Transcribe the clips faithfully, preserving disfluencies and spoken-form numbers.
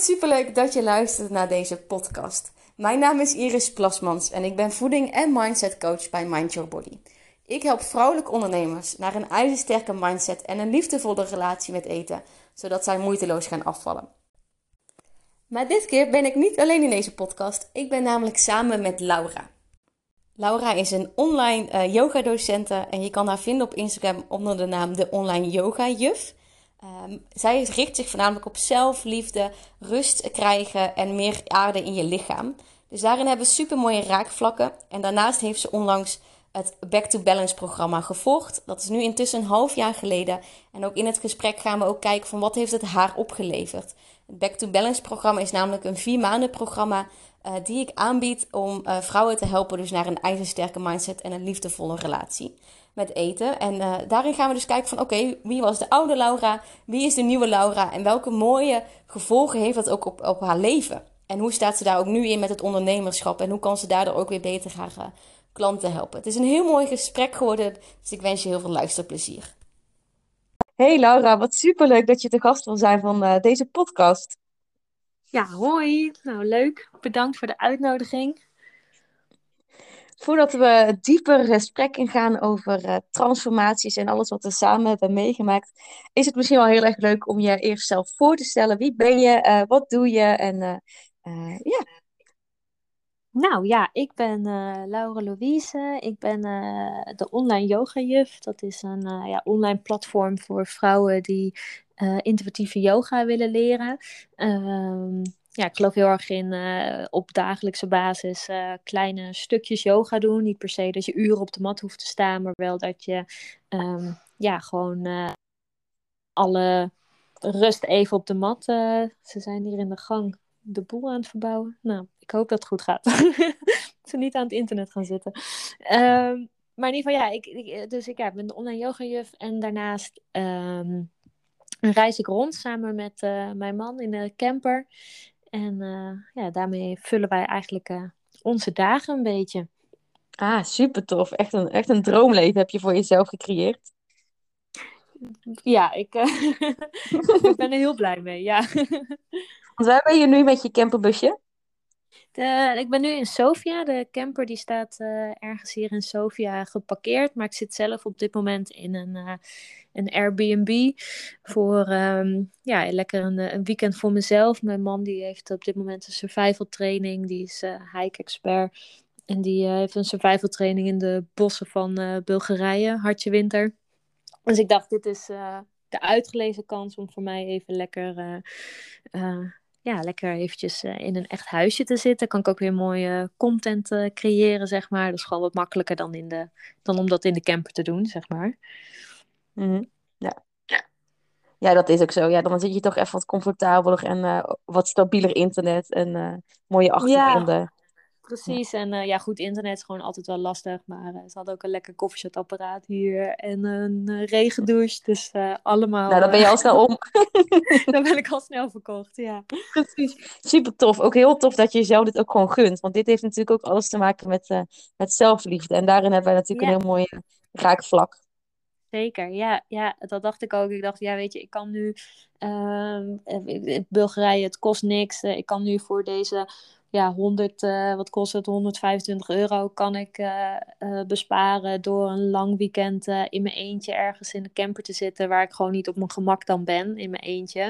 superleuk dat je luistert naar deze podcast. Mijn naam is Iris Plasmans en ik ben voeding- en mindset coach bij Mind Your Body. Ik help vrouwelijke ondernemers naar een ijzersterke mindset en een liefdevolle relatie met eten, zodat zij moeiteloos gaan afvallen. Maar dit keer ben ik niet alleen in deze podcast, ik ben namelijk samen met Laura. Laura is een online uh, yogadocente en je kan haar vinden op Instagram onder de naam de Online Yoga Juf. Um, zij richt zich voornamelijk op zelfliefde, rust krijgen en meer aarde in je lichaam. Dus daarin hebben we super mooie raakvlakken. En daarnaast heeft ze onlangs het Back to Balance programma gevolgd. Dat is nu intussen een half jaar geleden. En ook in het gesprek gaan we ook kijken van wat heeft het haar opgeleverd. Het Back to Balance programma is namelijk een vier maanden programma uh, die ik aanbied om uh, vrouwen te helpen dus naar een ijzersterke mindset en een liefdevolle relatie met eten. En uh, daarin gaan we dus kijken van oké, okay, wie was de oude Laura? Wie is de nieuwe Laura? En welke mooie gevolgen heeft dat ook op, op haar leven? En hoe staat ze daar ook nu in met het ondernemerschap? En hoe kan ze daardoor ook weer beter haar uh, klanten helpen? Het is een heel mooi gesprek geworden, dus ik wens je heel veel luisterplezier. Hey Laura, wat superleuk dat je te gast wil zijn van uh, deze podcast. Ja, hoi. Nou, leuk. Bedankt voor de uitnodiging. Voordat we dieper gesprek ingaan over uh, transformaties en alles wat we samen hebben meegemaakt, is het misschien wel heel erg leuk om je eerst zelf voor te stellen. Wie ben je? Uh, wat doe je? En uh, uh, ja. Nou ja, ik ben uh, Laura Louise. Ik ben uh, de Online Yoga Juf. Dat is een uh, ja, online platform voor vrouwen die uh, intuïtieve yoga willen leren. Um, ja, ik geloof heel erg in uh, op dagelijkse basis uh, kleine stukjes yoga doen. Niet per se dat je uren op de mat hoeft te staan, maar wel dat je um, ja, gewoon uh, alle rust even op de mat. Uh, ze zijn hier in de gang de boel aan het verbouwen. Nou, ik hoop dat het goed gaat. Dat ze niet aan het internet gaan zitten. Um, maar in ieder geval, ja, ik, ik, dus ik ja, ben de online yoga-juf. En daarnaast um, reis ik rond samen met uh, mijn man in de camper. En uh, ja, daarmee vullen wij eigenlijk uh, onze dagen een beetje. Ah, super tof. Echt een, echt een droomleven heb je voor jezelf gecreëerd. Ja, ik, uh, ik ben er heel blij mee, ja. Want waar ben je nu met je camperbusje? De, ik ben nu in Sofia. De camper die staat uh, ergens hier in Sofia geparkeerd. Maar ik zit zelf op dit moment in een, uh, een Airbnb. Voor um, ja, lekker een, een weekend voor mezelf. Mijn man die heeft op dit moment een survival training. Die is uh, hike expert. En die uh, heeft een survival training in de bossen van uh, Bulgarije. Hartje winter. Dus ik dacht, dit is uh, de uitgelezen kans om voor mij even lekker... Uh, uh, ja, lekker eventjes uh, in een echt huisje te zitten. Kan ik ook weer mooie uh, content uh, creëren, zeg maar. Dat is gewoon wat makkelijker dan, in de, dan om dat in de camper te doen, zeg maar. Mm-hmm. Ja. Ja, dat is ook zo. Ja, dan zit je toch even wat comfortabeler en uh, wat stabieler internet en uh, mooie Ja, achtergronden. Ja. precies. En uh, ja, goed, internet is gewoon altijd wel lastig. Maar uh, ze hadden ook een lekker koffiezetapparaat hier. En een uh, regendouche. Dus uh, Nou, allemaal... dan ben Uh, je al snel om. dan ben ik al snel verkocht, ja. Precies. Super tof. Ook heel tof dat je jezelf dit ook gewoon gunt. Want dit heeft natuurlijk ook alles te maken met, uh, met zelfliefde. En daarin hebben wij natuurlijk Ja. een heel mooi uh, raakvlak. Zeker, ja, ja, dat dacht ik ook. Ik dacht, ja, weet je, ik kan nu uh, in Bulgarije, het kost niks. Uh, ik kan nu voor deze, ja, honderd, uh, wat kost het, honderdvijfentwintig euro, kan ik uh, uh, besparen door een lang weekend uh, in mijn eentje ergens in de camper te zitten, waar ik gewoon niet op mijn gemak dan ben, in mijn eentje.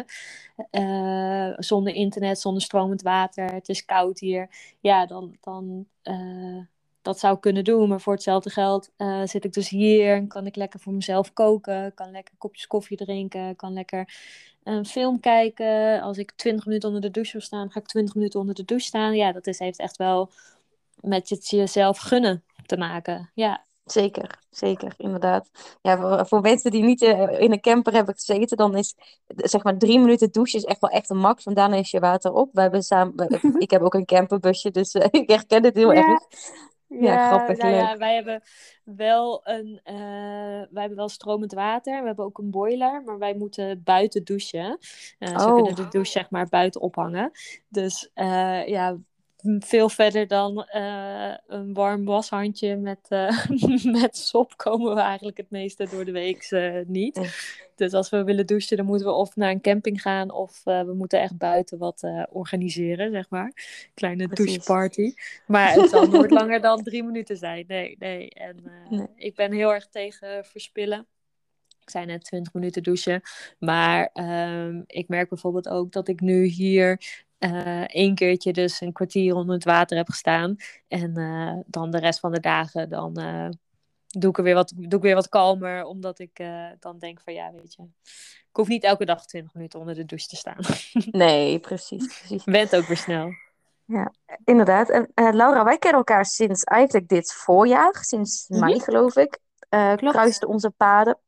Uh, zonder internet, zonder stromend water, het is koud hier. Ja, dan, dan uh, dat zou kunnen doen. Maar voor hetzelfde geld uh, zit ik dus hier en kan ik lekker voor mezelf koken. Kan lekker kopjes koffie drinken. Kan lekker een film kijken. Als ik twintig minuten onder de douche wil staan, ga ik twintig minuten onder de douche staan. Ja, dat is, heeft echt wel met het jezelf gunnen te maken. Ja. Zeker, zeker, inderdaad. Ja, voor, voor mensen die niet uh, in een camper hebben gezeten, dan is zeg maar drie minuten douchen is echt wel echt een max. Want daarna is je water op. Wij hebben samen, wij- ik heb ook een camperbusje, dus uh, ik herken het heel erg. Ja, Ja, ja, grappig, nou ja, leuk. wij hebben wel een, uh, wij hebben wel stromend water. We hebben ook een boiler, maar wij moeten buiten douchen. Uh, ze Oh, kunnen de douche zeg maar buiten ophangen. Dus uh, ja, veel verder dan uh, een warm washandje met, uh, met sop komen we eigenlijk het meeste door de week uh, niet. Nee. Dus als we willen douchen, dan moeten we of naar een camping gaan of uh, we moeten echt buiten wat uh, organiseren, zeg maar. Kleine Precies. doucheparty. Maar het zal nooit langer dan drie minuten zijn. Nee, nee. En uh, nee. Ik ben heel erg tegen verspillen. Ik zei net twintig minuten douchen. Maar um, ik merk bijvoorbeeld ook dat ik nu hier uh, één keertje dus een kwartier onder het water heb gestaan. En uh, dan de rest van de dagen dan uh, doe, ik er weer wat, doe ik weer wat kalmer. Omdat ik uh, dan denk van ja, weet je. Ik hoef niet elke dag twintig minuten onder de douche te staan. Nee, precies, precies. Went ook weer snel. Ja, inderdaad. En uh, Laura, wij kennen elkaar sinds eigenlijk dit voorjaar. Sinds Mm-hmm. mei, geloof ik. Uh, kruisten onze paden.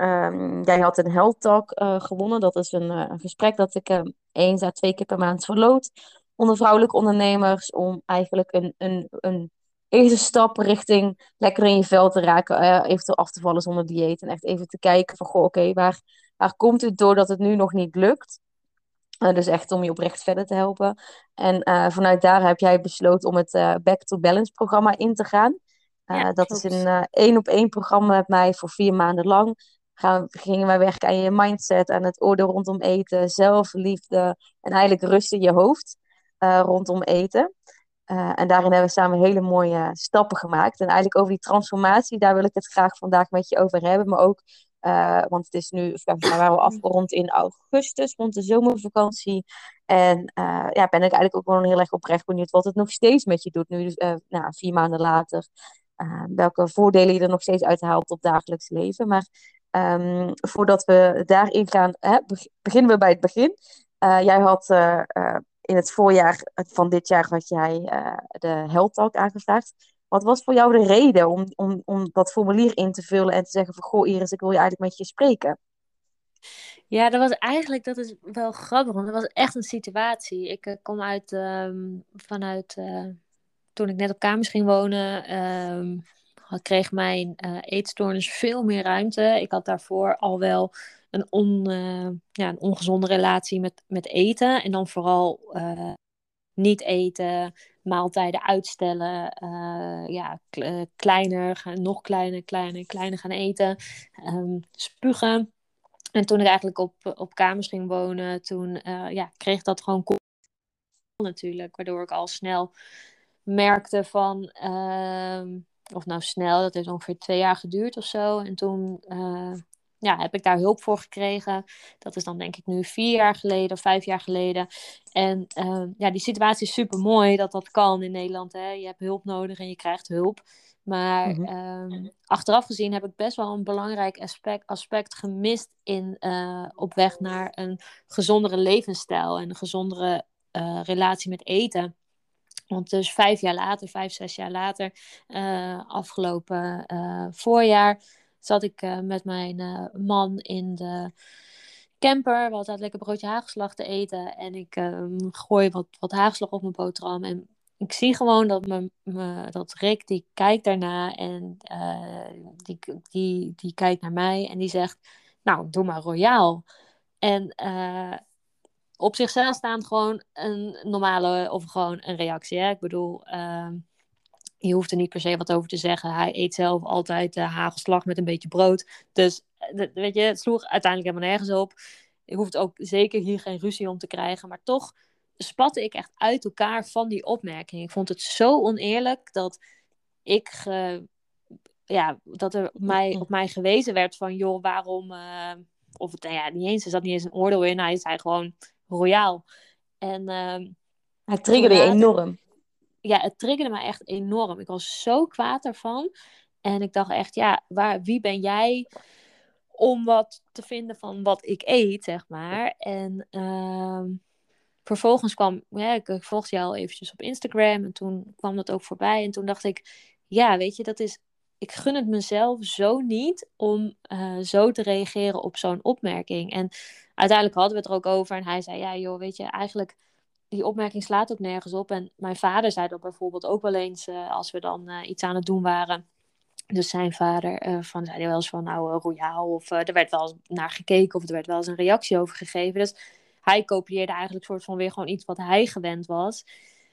Um, jij had een Health Talk uh, gewonnen. Dat is een, uh, een gesprek dat ik uh, eens à twee keer per maand verloot. Onder vrouwelijke ondernemers. Om eigenlijk een, een, een eerste stap richting lekker in je vel te raken. Uh, eventueel af te vallen zonder dieet. En echt even te kijken van, goh, oké, okay, waar, waar komt het door dat het nu nog niet lukt? Uh, dus echt om je oprecht verder te helpen. En uh, vanuit daar heb jij besloten om het uh, Back to Balance programma in te gaan. Uh, Ja, dat klopt. is een uh, één op één programma met mij voor vier maanden lang. Gaan, gingen wij werken aan je mindset, aan het oordeel rondom eten, zelfliefde en eigenlijk rust in je hoofd uh, rondom eten. Uh, en daarin hebben we samen hele mooie stappen gemaakt. En eigenlijk over die transformatie, daar wil ik het graag vandaag met je over hebben. Maar ook, uh, want het is nu, volgens mij waren we afgerond in augustus, rond de zomervakantie. En uh, ja, ben ik eigenlijk ook gewoon heel erg oprecht benieuwd wat het nog steeds met je doet. Nu, uh, nou, vier maanden later. Uh, welke voordelen je er nog steeds uit haalt op dagelijks leven. Maar um, voordat we daarin gaan, hè, beginnen we bij het begin. Uh, jij had... Uh, uh, In het voorjaar van dit jaar had jij uh, de Health Talk aangevraagd. Wat was voor jou de reden om, om, om dat formulier in te vullen en te zeggen van... Goh Iris, ik wil je eigenlijk met je spreken. Ja, dat was eigenlijk, dat is wel grappig, want dat was echt een situatie. Ik uh, kom uit, um, vanuit, uh, toen ik net op kamers ging wonen, um, kreeg mijn uh, eetstoornis veel meer ruimte. Ik had daarvoor al wel een, on, uh, ja, een ongezonde relatie met, met eten. En dan vooral uh, niet eten, maaltijden uitstellen, uh, ja, k- uh, kleiner, gaan, nog kleiner, kleiner, kleiner gaan eten, um, spugen. En toen ik eigenlijk op, op kamers ging wonen, toen uh, ja, kreeg dat gewoon natuurlijk. Waardoor ik al snel merkte van... Uh, of nou snel, dat heeft ongeveer twee jaar geduurd of zo. En toen uh, ja, heb ik daar hulp voor gekregen. Dat is dan denk ik nu vier jaar geleden of vijf jaar geleden. En uh, ja, die situatie is super mooi dat dat kan in Nederland. Hè? Je hebt hulp nodig en je krijgt hulp. Maar mm-hmm. um, achteraf gezien heb ik best wel een belangrijk aspect, aspect gemist in, uh, op weg naar een gezondere levensstijl en een gezondere uh, relatie met eten. Want dus vijf jaar later, vijf, zes jaar later, uh, afgelopen uh, voorjaar, zat ik uh, met mijn uh, man in de camper. We hadden lekker broodje hagelslag te eten. En ik uh, gooi wat, wat hagelslag op mijn boterham. En ik zie gewoon dat, me, me, dat Rick, die kijkt daarna en uh, die, die, die kijkt naar mij en die zegt, nou, doe maar royaal. En uh, op zichzelf staand gewoon een normale of gewoon een reactie. Hè? Ik bedoel, uh, je hoeft er niet per se wat over te zeggen. Hij eet zelf altijd uh, hagelslag met een beetje brood. Dus uh, weet je, het sloeg uiteindelijk helemaal nergens op. Je hoeft ook zeker hier geen ruzie om te krijgen. Maar toch spatte ik echt uit elkaar van die opmerking. Ik vond het zo oneerlijk dat ik... Uh, ja, dat er op mij, op mij gewezen werd van... joh, waarom... Uh, of het, nou ja, niet eens, er zat niet eens een oordeel in. Hij zei gewoon... royaal. En uh, het triggerde je enorm. Ja, het triggerde me echt enorm. Ik was zo kwaad ervan. En ik dacht echt, ja, waar, wie ben jij om wat te vinden van wat ik eet, zeg maar. En uh, vervolgens kwam, ja, ik volgde jou al eventjes op Instagram. En toen kwam dat ook voorbij. En toen dacht ik, ja, weet je, dat is... Ik gun het mezelf zo niet om uh, zo te reageren op zo'n opmerking. En uiteindelijk hadden we het er ook over. En hij zei, ja joh, weet je, eigenlijk... Die opmerking slaat ook nergens op. En mijn vader zei dat bijvoorbeeld ook wel eens... Uh, als we dan uh, iets aan het doen waren. Dus zijn vader uh, van, zei hij wel eens van... Nou, uh, royaal. Of uh, er werd wel eens naar gekeken. Of er werd wel eens een reactie over gegeven. Dus hij kopieerde eigenlijk soort van weer gewoon iets wat hij gewend was.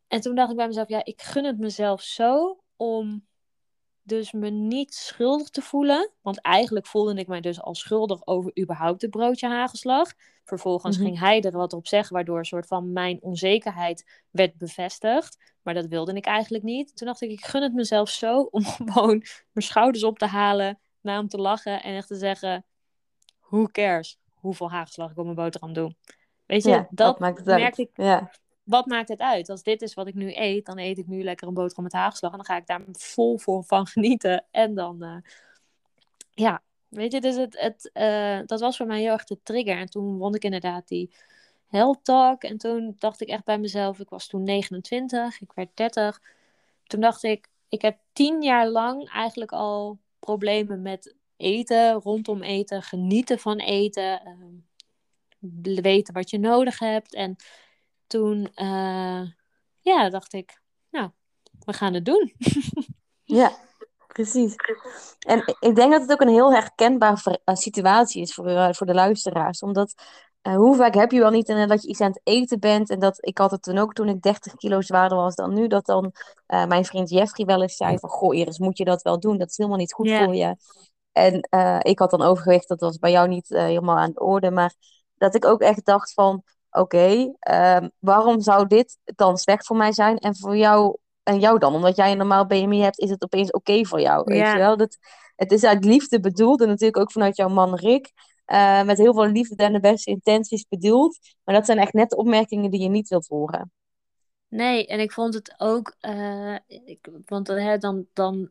En toen dacht ik bij mezelf, ja, ik gun het mezelf zo om dus me niet schuldig te voelen. Want eigenlijk voelde ik mij dus al schuldig over überhaupt het broodje hagelslag. Vervolgens Mhm. ging hij er wat op zeggen, waardoor een soort van mijn onzekerheid werd bevestigd. Maar dat wilde ik eigenlijk niet. Toen dacht ik, ik gun het mezelf zo om gewoon mijn schouders op te halen, naar hem te lachen en echt te zeggen, who cares hoeveel hagelslag ik op mijn boterham doe. Weet je, Ja, wat dat maakt het merkte uit? ik. Ja. Wat maakt het uit? Als dit is wat ik nu eet, dan eet ik nu lekker een boterham met hagelslag. En dan ga ik daar vol voor van genieten. En dan, uh, ja, weet je, dus het, het, uh, dat was voor mij heel erg de trigger. En toen won ik inderdaad die Health Talk. En toen dacht ik echt bij mezelf, ik was toen negenentwintig, ik werd dertig. Toen dacht ik, ik heb tien jaar lang eigenlijk al problemen met eten, rondom eten, genieten van eten. Uh, weten wat je nodig hebt. En toen, uh, ja, dacht ik, nou, we gaan het doen. Ja, precies. En ik denk dat het ook een heel herkenbare uh, situatie is voor, uh, voor de luisteraars. Omdat, uh, hoe vaak heb je wel niet uh, dat je iets aan het eten bent. En dat ik had het toen ook, toen ik dertig kilo zwaarder was dan nu. Dat dan uh, mijn vriend Jeffrey wel eens zei van, goh Iris, moet je dat wel doen? Dat is helemaal niet goed Ja, voor je. En uh, ik had dan overgewicht, dat was bij jou niet uh, helemaal aan de orde. Maar dat ik ook echt dacht van, oké, okay, uh, waarom zou dit dan slecht voor mij zijn? En voor jou, en jou dan? Omdat jij een normaal B M I hebt, is het opeens oké okay voor jou, weet je ja. wel? Dat, het is uit liefde bedoeld en natuurlijk ook vanuit jouw man Rick. Uh, met heel veel liefde en de beste intenties bedoeld. Maar dat zijn echt net de opmerkingen die je niet wilt horen. Nee, en ik vond het ook, uh, ik, want uh, dan, dan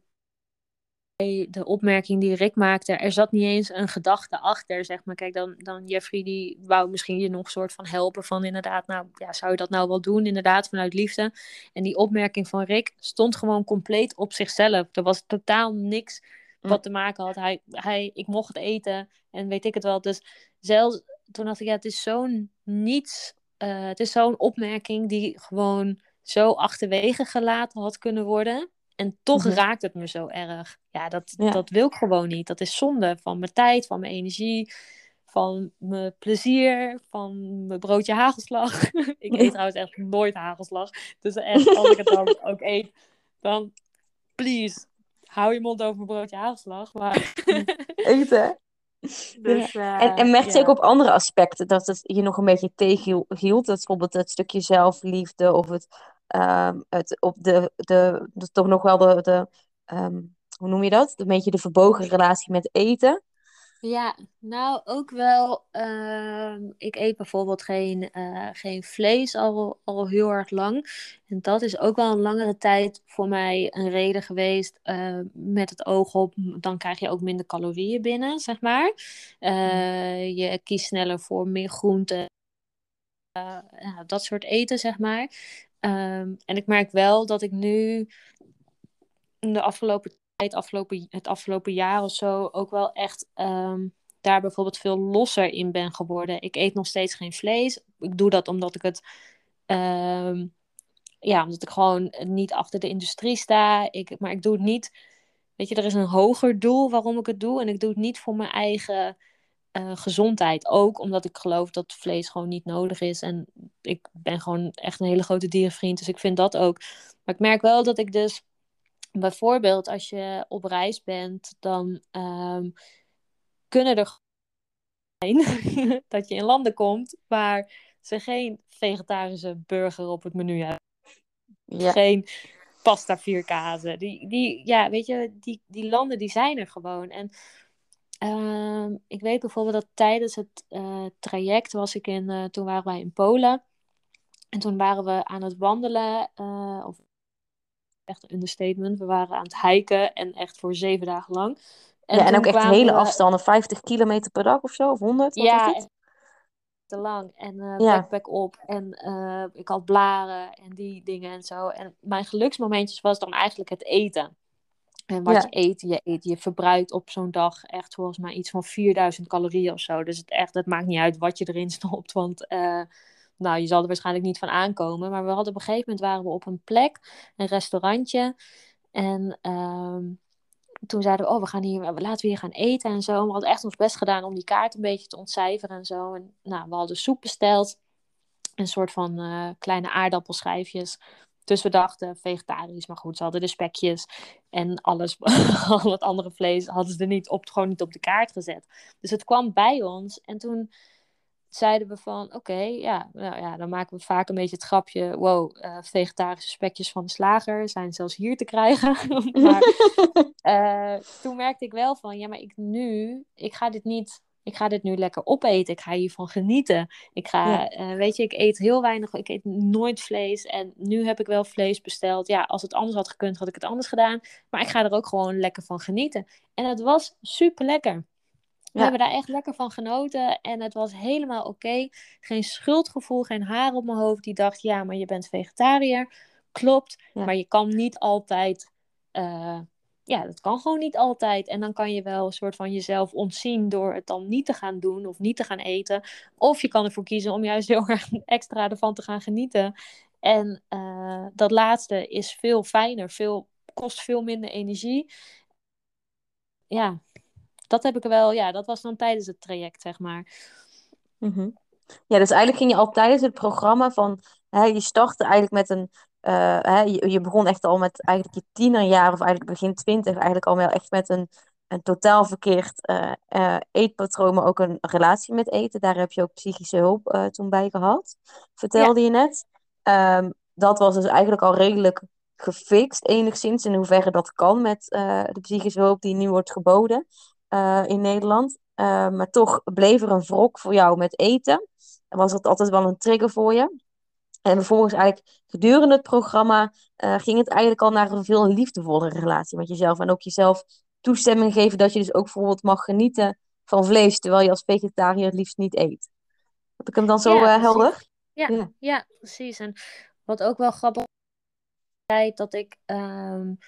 de opmerking die Rick maakte, er zat niet eens een gedachte achter, zeg maar. Kijk, dan, dan Jeffrey, die wou misschien je nog een soort van helpen van inderdaad, nou, ja, zou je dat nou wel doen, inderdaad, vanuit liefde. En die opmerking van Rick stond gewoon compleet op zichzelf. Er was totaal niks Mm, wat te maken had. Hij, hij, ik mocht het eten en weet ik het wel. Dus zelfs, toen dacht ik, ja, het is zo'n niets, uh, het is zo'n opmerking die gewoon zo achterwege gelaten had kunnen worden. En toch mm-hmm. raakt het me zo erg. Ja, dat, Ja. dat wil ik gewoon niet. Dat is zonde van mijn tijd, van mijn energie, van mijn plezier, van mijn broodje hagelslag. Ik eet trouwens echt nooit hagelslag. Dus echt, als ik het dan ook eet, dan please, hou je mond over mijn broodje hagelslag. Maar Echt, hè? Ja. dus En, uh, en merk je ook ja. op andere aspecten dat het je nog een beetje tegenhield? Dat bijvoorbeeld het stukje zelfliefde of het, um, het op de, de, de, toch nog wel de, de um, hoe noem je dat? Een beetje de verbogen relatie met eten. Ja, nou ook wel. Uh, ik eet bijvoorbeeld geen, uh, geen vlees al, al heel erg lang. En dat is ook wel een langere tijd voor mij een reden geweest. Uh, met het oog op, dan krijg je ook minder calorieën binnen, zeg maar. Uh, je kiest sneller voor meer groenten. Uh, ja, dat soort eten, zeg maar. Um, en ik merk wel dat ik nu in de afgelopen tijd, afgelopen, het afgelopen jaar of zo, ook wel echt um, daar bijvoorbeeld veel losser in ben geworden. Ik eet nog steeds geen vlees. Ik doe dat omdat ik het, um, ja, omdat ik gewoon niet achter de industrie sta. Ik, maar ik doe het niet, weet je, er is een hoger doel waarom ik het doe. En ik doe het niet voor mijn eigen uh, gezondheid. Ook omdat ik geloof dat vlees gewoon niet nodig is. En ik ben gewoon echt een hele grote dierenvriend, dus ik vind dat ook. Maar ik merk wel dat ik dus bijvoorbeeld als je op reis bent, dan um, kunnen er zijn dat je in landen komt waar ze geen vegetarische burger op het menu hebben. Ja. Geen pasta vier kazen. Die, die, ja, weet je, die, die landen die zijn er gewoon. En um, ik weet bijvoorbeeld dat tijdens het uh, traject was ik in, uh, toen waren wij in Polen. En toen waren we aan het wandelen, uh, of echt een understatement. We waren aan het hiken en echt voor zeven dagen lang. En Ja, en ook toen echt kwamen hele we, afstanden, vijftig kilometer per dag of zo, of honderd, wat was ja, het? echt te lang. En uh, Ja, backpack op en uh, ik had blaren en die dingen en zo. En mijn geluksmomentjes was dan eigenlijk het eten. En wat je ja, eet, je eet, je verbruikt op zo'n dag echt volgens mij iets van vierduizend calorieën of zo. Dus het, echt, het maakt niet uit wat je erin stopt, want uh, nou, je zal er waarschijnlijk niet van aankomen. Maar we hadden op een gegeven moment waren we op een plek, een restaurantje. En um, toen zeiden we, oh, we gaan hier, laten we hier gaan eten en zo. We hadden echt ons best gedaan om die kaart een beetje te ontcijferen en zo. En nou, we hadden soep besteld. Een soort van uh, kleine aardappelschijfjes. Dus we dachten vegetarisch, maar goed, ze hadden de spekjes en alles, al het andere vlees hadden ze er niet op, gewoon niet op de kaart gezet. Dus het kwam bij ons en toen zeiden we van, oké, okay, ja, nou ja, dan maken we vaak een beetje het grapje, wow, uh, vegetarische spekjes van de slager zijn zelfs hier te krijgen. Maar uh, toen merkte ik wel van, ja, maar ik nu, ik ga dit niet, ik ga dit nu lekker opeten. Ik ga hiervan genieten. Ik ga, Ja, uh, weet je, ik eet heel weinig, ik eet nooit vlees. En nu heb ik wel vlees besteld. Ja, als het anders had gekund, had ik het anders gedaan. Maar ik ga er ook gewoon lekker van genieten. En het was super lekker. We ja, hebben daar echt lekker van genoten en het was helemaal oké. Okay. Geen schuldgevoel, geen haar op mijn hoofd die dacht, ja, maar je bent vegetariër. Klopt, ja. maar je kan niet altijd, uh, ja, dat kan gewoon niet altijd. En dan kan je wel een soort van jezelf ontzien door het dan niet te gaan doen of niet te gaan eten. Of je kan ervoor kiezen om juist heel erg extra ervan te gaan genieten. En uh, dat laatste is veel fijner, veel, kost veel minder energie. Ja, dat heb ik wel, ja, dat was dan tijdens het traject, zeg maar. Mm-hmm. Ja, dus eigenlijk ging je al tijdens het programma van, hè, je startte eigenlijk met een, uh, hè, je, je begon echt al met eigenlijk je tienerjaar of eigenlijk begin twintig, eigenlijk al wel echt met een, een totaal verkeerd uh, uh, eetpatroon, maar ook een relatie met eten. Daar heb je ook psychische hulp uh, toen bij gehad, Ja, vertelde je net. Um, dat was dus eigenlijk al redelijk gefixt, enigszins, in hoeverre dat kan met uh, de psychische hulp die nu wordt geboden uh, in Nederland. Uh, maar toch bleef er een wrok voor jou met eten. En was dat altijd wel een trigger voor je. En vervolgens eigenlijk gedurende het programma uh, ging het eigenlijk al naar een veel liefdevollere relatie met jezelf. En ook jezelf toestemming geven dat je dus ook bijvoorbeeld mag genieten van vlees, terwijl je als vegetariër het liefst niet eet. Heb ik hem dan zo ja, uh, helder? precies. Ja, Ja. ja, precies. En wat ook wel grappig is, dat ik um,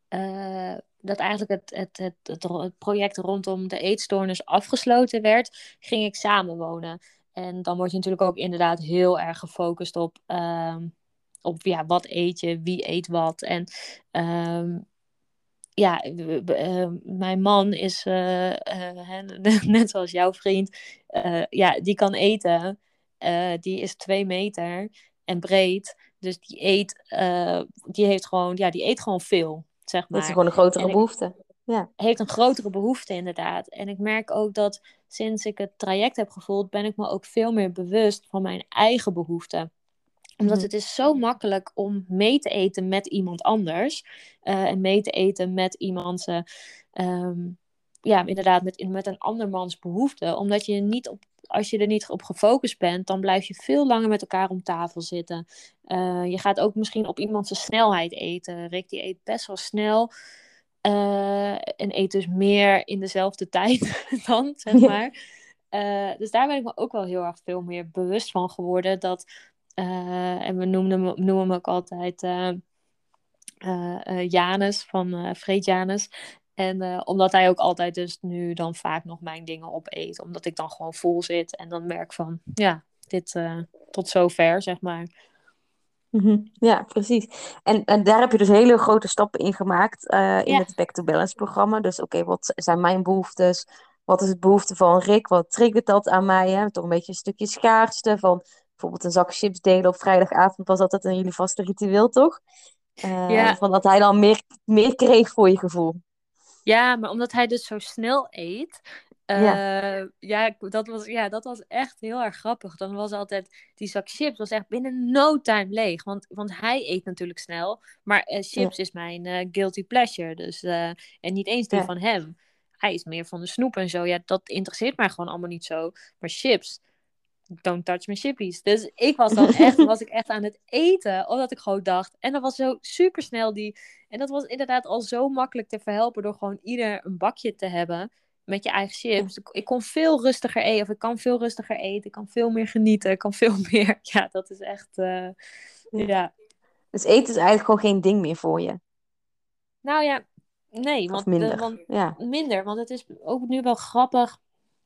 uh, dat eigenlijk het, het, het, het, het project rondom de eetstoornis afgesloten werd, ging ik samenwonen. En dan word je natuurlijk ook inderdaad heel erg gefocust op, um, op ja, wat eet je, wie eet wat. En um, ja, uh, mijn man is uh, uh, net zoals jouw vriend, uh, ja, die kan eten. Uh, die is twee meter en breed. Dus die eet, uh, die heeft gewoon, ja, die eet gewoon veel, zeg Heeft hij maar. gewoon een grotere En ik behoefte? Ja. heeft een grotere behoefte inderdaad. En ik merk ook dat sinds ik het traject heb gevolgd, ben ik me ook veel meer bewust van mijn eigen behoeften. Omdat Mm-hmm. het is zo makkelijk om mee te eten met iemand anders. Uh, en mee te eten met iemands... Uh, um, ja, inderdaad, met, met een andermans behoeften. Omdat je niet op... Als je er niet op gefocust bent, dan blijf je veel langer met elkaar om tafel zitten. Uh, je gaat ook misschien op iemands snelheid eten. Rick, die eet best wel snel. Uh, en eet dus meer in dezelfde tijd dan, zeg Ja. maar. Uh, dus daar ben ik me ook wel heel erg veel meer bewust van geworden. Dat... Uh, en we noemen hem, noemen hem ook altijd uh, uh, uh, Janus, van uh, Vreed Janus. En uh, omdat hij ook altijd dus nu dan vaak nog mijn dingen opeet. Omdat ik dan gewoon vol zit en dan merk van, ja, dit uh, tot zover, zeg maar. Mm-hmm. Ja, precies. En, en daar heb je dus hele grote stappen in gemaakt uh, in Ja, het Back to Balance programma. Dus oké, okay, wat zijn mijn behoeftes? Wat is het behoefte van Rick? Wat triggert dat aan mij? Hè? Toch een beetje een stukje schaarste van bijvoorbeeld een zak chips delen op vrijdagavond was altijd een jullie vaste ritueel, toch? Uh, ja, van dat hij dan meer, meer kreeg voor je gevoel. ja, maar omdat hij dus zo snel eet. Ja, Uh, ja, dat was, ja, dat was echt heel erg grappig. Dan was altijd die zak chips was echt binnen no time leeg. Want, want hij eet natuurlijk snel. Maar uh, ja, chips is mijn uh, guilty pleasure. Dus, uh, en niet eens die ja. van hem. Hij is meer van de snoep en zo. Ja, dat interesseert mij gewoon allemaal niet zo. Maar chips, don't touch my chippies. Dus ik was dan echt, was ik echt aan het eten, omdat ik gewoon dacht. En dat was zo super snel die. En dat was inderdaad al zo makkelijk te verhelpen door gewoon ieder een bakje te hebben met je eigen Ja. chips. Ik kon veel rustiger eten, of ik kan veel rustiger eten, ik kan veel meer genieten, ik kan veel meer. Ja, dat is echt, uh, Ja. ja. Dus eten is eigenlijk gewoon geen ding meer voor je. Nou ja, nee, Of want, uh, minder. want Ja, minder, want het is ook nu wel grappig.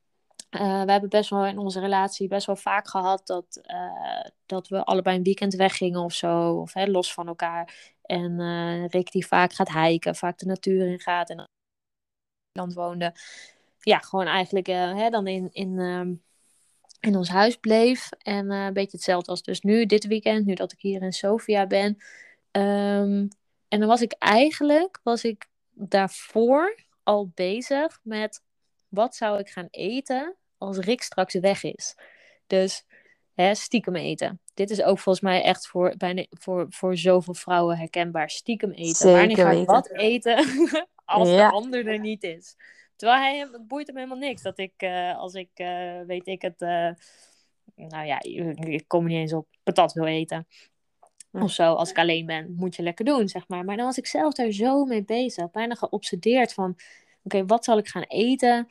Uh, we hebben best wel in onze relatie best wel vaak gehad dat, uh, dat we allebei een weekend weggingen of zo, of hè, los van elkaar. En uh, Rick die vaak gaat hiken, vaak de natuur in gaat en in land woonde. Ja, gewoon eigenlijk uh, hè, dan in, in, um, in ons huis bleef. En uh, een beetje hetzelfde als dus nu, dit weekend, nu dat ik hier in Sofia ben. Ehm, en dan was ik eigenlijk, was ik daarvoor al bezig met wat zou ik gaan eten als Rick straks weg is. Dus hè, stiekem eten. Dit is ook volgens mij echt voor, bijna, voor, voor zoveel vrouwen herkenbaar. Stiekem eten. Wanneer Zeker ga ik weten. wat eten als de Ja, ander er niet is? Terwijl hij, het boeit hem helemaal niks dat ik, eh, als ik, eh, weet ik het, eh, nou ja, ik, ik kom er niet eens op, patat wil eten. Of zo, als ik alleen ben, moet je lekker doen, zeg maar. Maar dan was ik zelf daar zo mee bezig. Bijna geobsedeerd van, oké, wat zal ik gaan eten?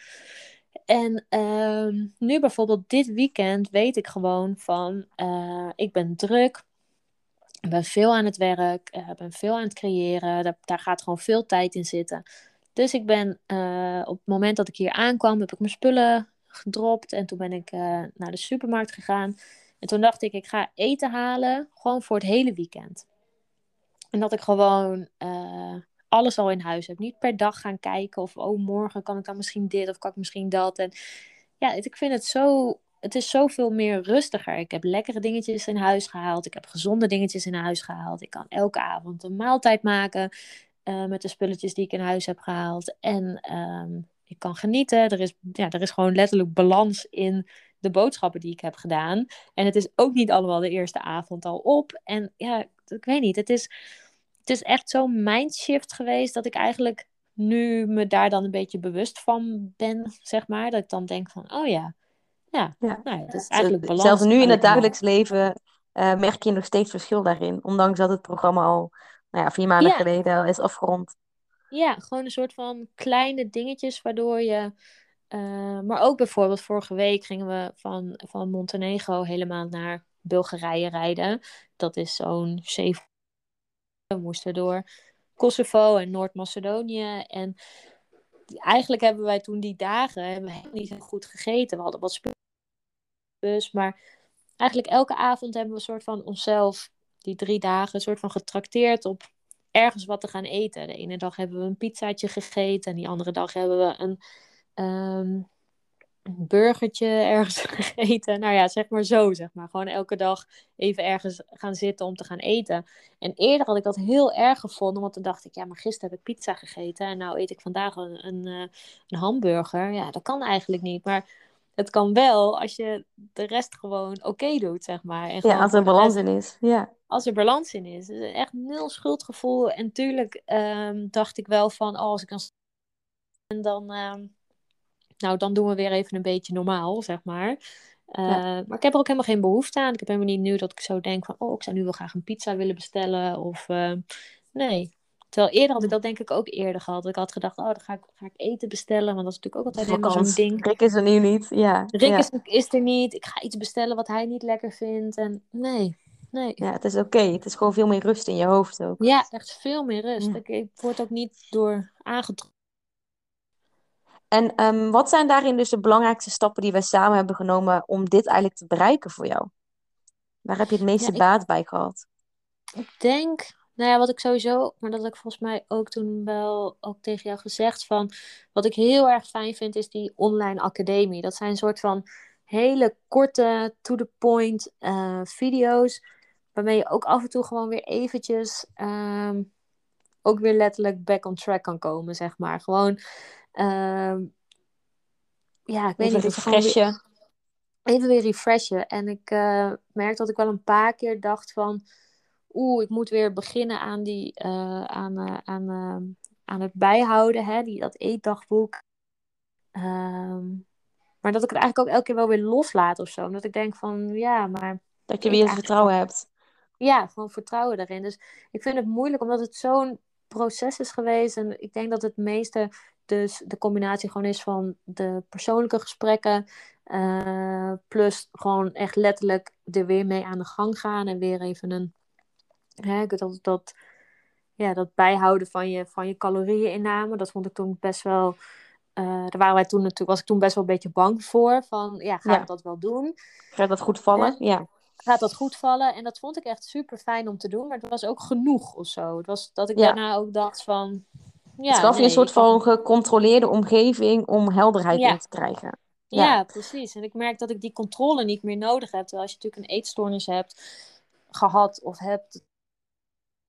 En ehm, nu bijvoorbeeld dit weekend weet ik gewoon van, eh, ik ben druk. Ik ben veel aan het werk. Ik uh, ben veel aan het creëren. Daar, daar gaat gewoon veel tijd in zitten. Dus ik ben, uh, op het moment dat ik hier aankwam, heb ik mijn spullen gedropt. En toen ben ik uh, naar de supermarkt gegaan. En toen dacht ik, ik ga eten halen, gewoon voor het hele weekend. En dat ik gewoon uh, alles al in huis heb. Niet per dag gaan kijken of, oh, morgen kan ik dan misschien dit of kan ik misschien dat. En ja, ik vind het zo, het is zoveel meer rustiger. Ik heb lekkere dingetjes in huis gehaald. Ik heb gezonde dingetjes in huis gehaald. Ik kan elke avond een maaltijd maken uh, met de spulletjes die ik in huis heb gehaald. En um, ik kan genieten. Er is, ja, er is gewoon letterlijk balans in de boodschappen die ik heb gedaan. En het is ook niet allemaal de eerste avond al op. En ja, ik weet niet. Het is, het is echt zo'n mindshift geweest dat ik eigenlijk nu me daar dan een beetje bewust van ben, zeg maar. Dat ik dan denk van, oh ja, ja, ja. nou ja, het is Z- eigenlijk Zelfs balans nu in het alleen maar. dagelijks leven eh, merk je nog steeds verschil daarin. Ondanks dat het programma al nou ja, vier maanden Ja, geleden is afgerond. ja, gewoon een soort van kleine dingetjes waardoor je... Uh, maar ook bijvoorbeeld vorige week gingen we van, van Montenegro helemaal naar Bulgarije rijden. Dat is zo'n zeven... We moesten door Kosovo en Noord-Macedonië. En eigenlijk hebben wij toen die dagen hebben we helemaal niet zo goed gegeten. We hadden wat spullen, maar eigenlijk elke avond hebben we een soort van onszelf, die drie dagen, een soort van getrakteerd op ergens wat te gaan eten. De ene dag hebben we een pizzaatje gegeten en die andere dag hebben we een, um, een burgertje ergens gegeten. Nou ja, zeg maar zo, zeg maar. Gewoon elke dag even ergens gaan zitten om te gaan eten. En eerder had ik dat heel erg gevonden, want toen dacht ik, ja, maar gisteren heb ik pizza gegeten en nou eet ik vandaag een, een, een hamburger. Ja, dat kan eigenlijk niet, maar het kan wel als je de rest gewoon oké okay doet, zeg maar. En Ja, gewoon als er voor de balans rest, in is. Ja, als er balans in is. Dus echt nul schuldgevoel. En tuurlijk um, dacht ik wel van, oh, als ik dan... En dan, um, nou, dan doen we weer even een beetje normaal, zeg maar. Uh, ja. maar ik heb er ook helemaal geen behoefte aan. Ik heb helemaal niet nu dat ik zo denk van, oh, ik zou nu wel graag een pizza willen bestellen. Of, uh, nee. Terwijl eerder had ik dat denk ik ook eerder gehad. Ik had gedacht, oh, dan ga ik, ga ik eten bestellen. Want dat is natuurlijk ook altijd helemaal zo'n Vakant. ding. Rick is er nu niet. Ja, Rick ja. is, is er niet. Ik ga iets bestellen wat hij niet lekker vindt. En nee, nee. Ja, het is oké. Het is gewoon veel meer rust in je hoofd ook. Ja, echt veel meer rust. Ja. Ik, ik word ook niet door aangetrokken. En ehm, wat zijn daarin dus de belangrijkste stappen die wij samen hebben genomen om dit eigenlijk te bereiken voor jou? Waar heb je het Ja, meeste ik baat bij gehad? denk, nou ja, wat ik sowieso, maar dat heb ik volgens mij ook toen wel ook tegen jou gezegd van, wat ik heel erg fijn vind is die online academie. Dat zijn een soort van hele korte, to the point uh, video's, waarmee je ook af en toe gewoon weer eventjes, um, ook weer letterlijk back on track kan komen, zeg maar. Gewoon, um, ja, ik weet Even niet, dat je gewoon weer refreshen. even weer refreshen. En ik uh, merk dat ik wel een paar keer dacht van, oeh, ik moet weer beginnen aan, die, uh, aan, uh, aan, uh, aan het bijhouden, hè, die, dat eetdagboek. Um, maar dat ik het eigenlijk ook elke keer wel weer loslaat of zo. Omdat ik denk van, ja, maar Dat ik je eet weer het eigenlijk vertrouwen gewoon, hebt. ja, gewoon vertrouwen daarin. Dus ik vind het moeilijk omdat het zo'n proces is geweest. En ik denk dat het meeste dus de combinatie gewoon is van de persoonlijke gesprekken. Uh, plus gewoon echt letterlijk er weer mee aan de gang gaan. En weer even een, hè, dat, dat, ja, dat bijhouden van je, van je calorieëninname. Dat vond ik toen best wel... Uh, daar waren wij toen natuurlijk, was ik toen best wel een beetje bang voor. Van, ja, ga ik Ja. dat wel doen? Gaat dat goed vallen? En Ja. gaat dat goed vallen? En dat vond ik echt super fijn om te doen. Maar het was ook genoeg of zo. Het was dat ik Ja. daarna ook dacht van... Het Ja, gaf je een nee, soort ik kan... van gecontroleerde omgeving om helderheid in Ja, te krijgen. Ja. ja, precies. En ik merk dat ik die controle niet meer nodig heb. Terwijl als je natuurlijk een eetstoornis hebt gehad of hebt...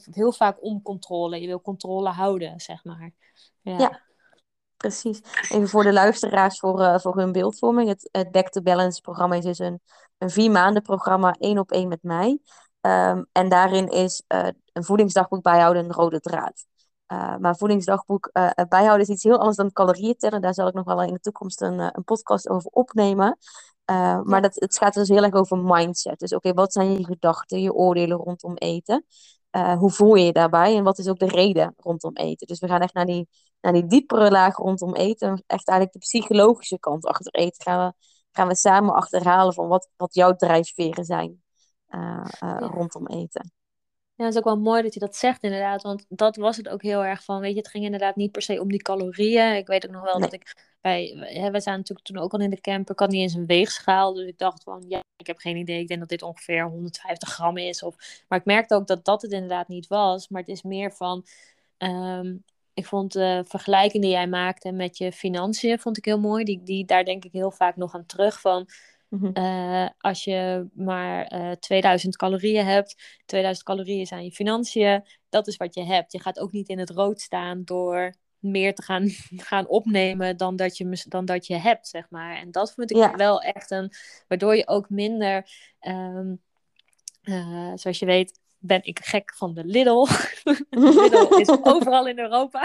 heel vaak om controle. Je wil controle houden, zeg maar. Ja, Ja, precies. Even voor de luisteraars voor, eh, voor hun beeldvorming. Het, het Back to Balance programma is dus een, een vier maanden programma, één op één met mij. Ehm, en daarin is eh, een voedingsdagboek bijhouden een rode draad. Uh, maar voedingsdagboek uh, bijhouden is iets heel anders dan calorieën tellen. Daar zal ik nog wel in de toekomst een, uh, een podcast over opnemen. Uh, maar ja, dat, het gaat dus heel erg over mindset. Dus oké, okay, wat zijn je gedachten, je oordelen rondom eten? Uh, hoe voel je je daarbij? En wat is ook de reden rondom eten? Dus we gaan echt naar die, naar die diepere laag rondom eten. Echt eigenlijk de psychologische kant achter eten. Gaan we, gaan we samen achterhalen van wat, wat jouw drijfveren zijn uh, uh, ja. rondom eten. Ja, het is ook wel mooi dat je dat zegt inderdaad, want dat was het ook heel erg van, weet je, het ging inderdaad niet per se om die calorieën. Ik weet ook nog wel Nee. dat ik, wij, hè, wij zijn natuurlijk toen ook al in de camper, ik had niet eens een weegschaal, dus ik dacht van, ja, ik heb geen idee, ik denk dat dit ongeveer honderdvijftig gram is. Of, maar ik merkte ook dat dat het inderdaad niet was, maar het is meer van, um, ik vond de vergelijking die jij maakte met je financiën, vond ik heel mooi. Die, die, daar denk ik heel vaak nog aan terug van, Mm-hmm. Uh, als je maar uh, tweeduizend calorieën hebt, tweeduizend calorieën zijn je financiën, dat is wat je hebt. Je gaat ook niet in het rood staan door meer te gaan, gaan opnemen dan dat, je, dan dat je hebt, zeg maar. En dat vind ik Ja. wel echt een, waardoor je ook minder, um, uh, zoals je weet, ben ik gek van de Lidl. Lidl is overal in Europa.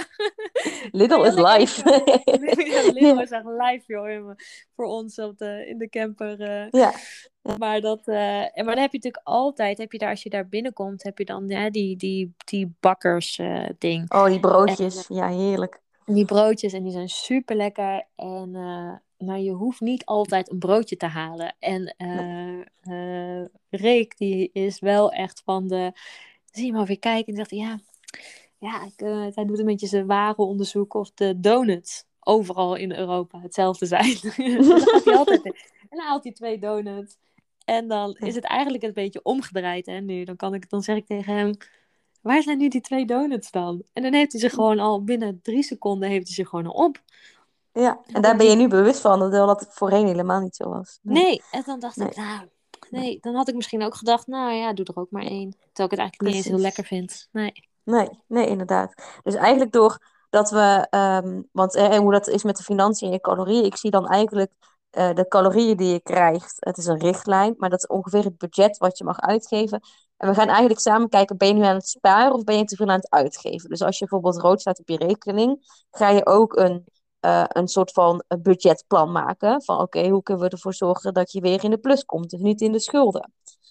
Lidl is live. Ja, Lidl Ja. is echt live, joh, voor ons op de, in de camper. Uh. Ja. Maar, dat, uh, maar dan heb je natuurlijk altijd, heb je daar, als je daar binnenkomt, heb je dan ja, die, die, die bakkers uh, ding. Oh, die broodjes. En, ja, heerlijk. die broodjes, en die zijn super lekker. En, uh, maar je hoeft niet altijd een broodje te halen. En uh, uh, Rick, die is wel echt van de... Zie je maar weer kijken en zegt, ja... Ja, ik, uh, hij doet een beetje zijn warenonderzoek of de donuts overal in Europa hetzelfde zijn. Dus dan gaat hij altijd in. En dan haalt hij twee donuts. En dan is het eigenlijk een beetje omgedraaid. Hè, nu. Dan, kan ik, dan zeg ik tegen hem, waar zijn nu die twee donuts dan? En dan heeft hij ze gewoon al binnen drie seconden heeft hij ze gewoon al op. Ja, En en daar ben je ik, nu bewust van, terwijl dat voorheen helemaal niet zo was. Nee. nee, en dan dacht Nee. ik, nou, nee. Dan had ik misschien ook gedacht, nou ja, doe er ook maar één. Terwijl ik het eigenlijk niet eens heel Precies. lekker vind. Nee. Nee, nee, inderdaad. Dus eigenlijk doordat we, um, want eh, hoe dat is met de financiën en je calorieën, ik zie dan eigenlijk uh, de calorieën die je krijgt. Het is een richtlijn, maar dat is ongeveer het budget wat je mag uitgeven. En we gaan eigenlijk samen kijken, ben je nu aan het sparen of ben je te veel aan het uitgeven? Dus als je bijvoorbeeld rood staat op je rekening, ga je ook een, uh, een soort van budgetplan maken. Van oké, okay, hoe kunnen we ervoor zorgen dat je weer in de plus komt, dus niet in de schulden.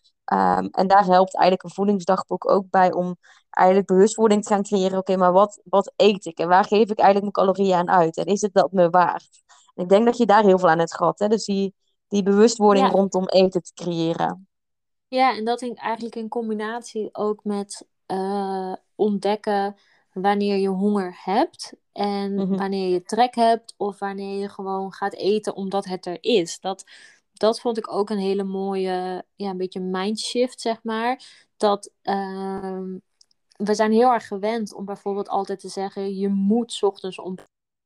Um, en daar helpt eigenlijk een voedingsdagboek ook bij om eigenlijk bewustwording te gaan creëren. Oké, okay, maar wat, wat eet ik en waar geef ik eigenlijk mijn calorieën aan uit? En is het dat me waard? En ik denk dat je daar heel veel aan hebt gehad. Hè? Dus die, die bewustwording Ja. rondom eten te creëren. Ja, en dat in, eigenlijk in combinatie ook met uh, ontdekken wanneer je honger hebt. En Mm-hmm. wanneer je trek hebt of wanneer je gewoon gaat eten omdat het er is. Dat, dat vond ik ook een hele mooie, ja, een beetje mindshift, zeg maar. Dat uh, we zijn heel erg gewend om bijvoorbeeld altijd te zeggen, je moet 's ochtends om,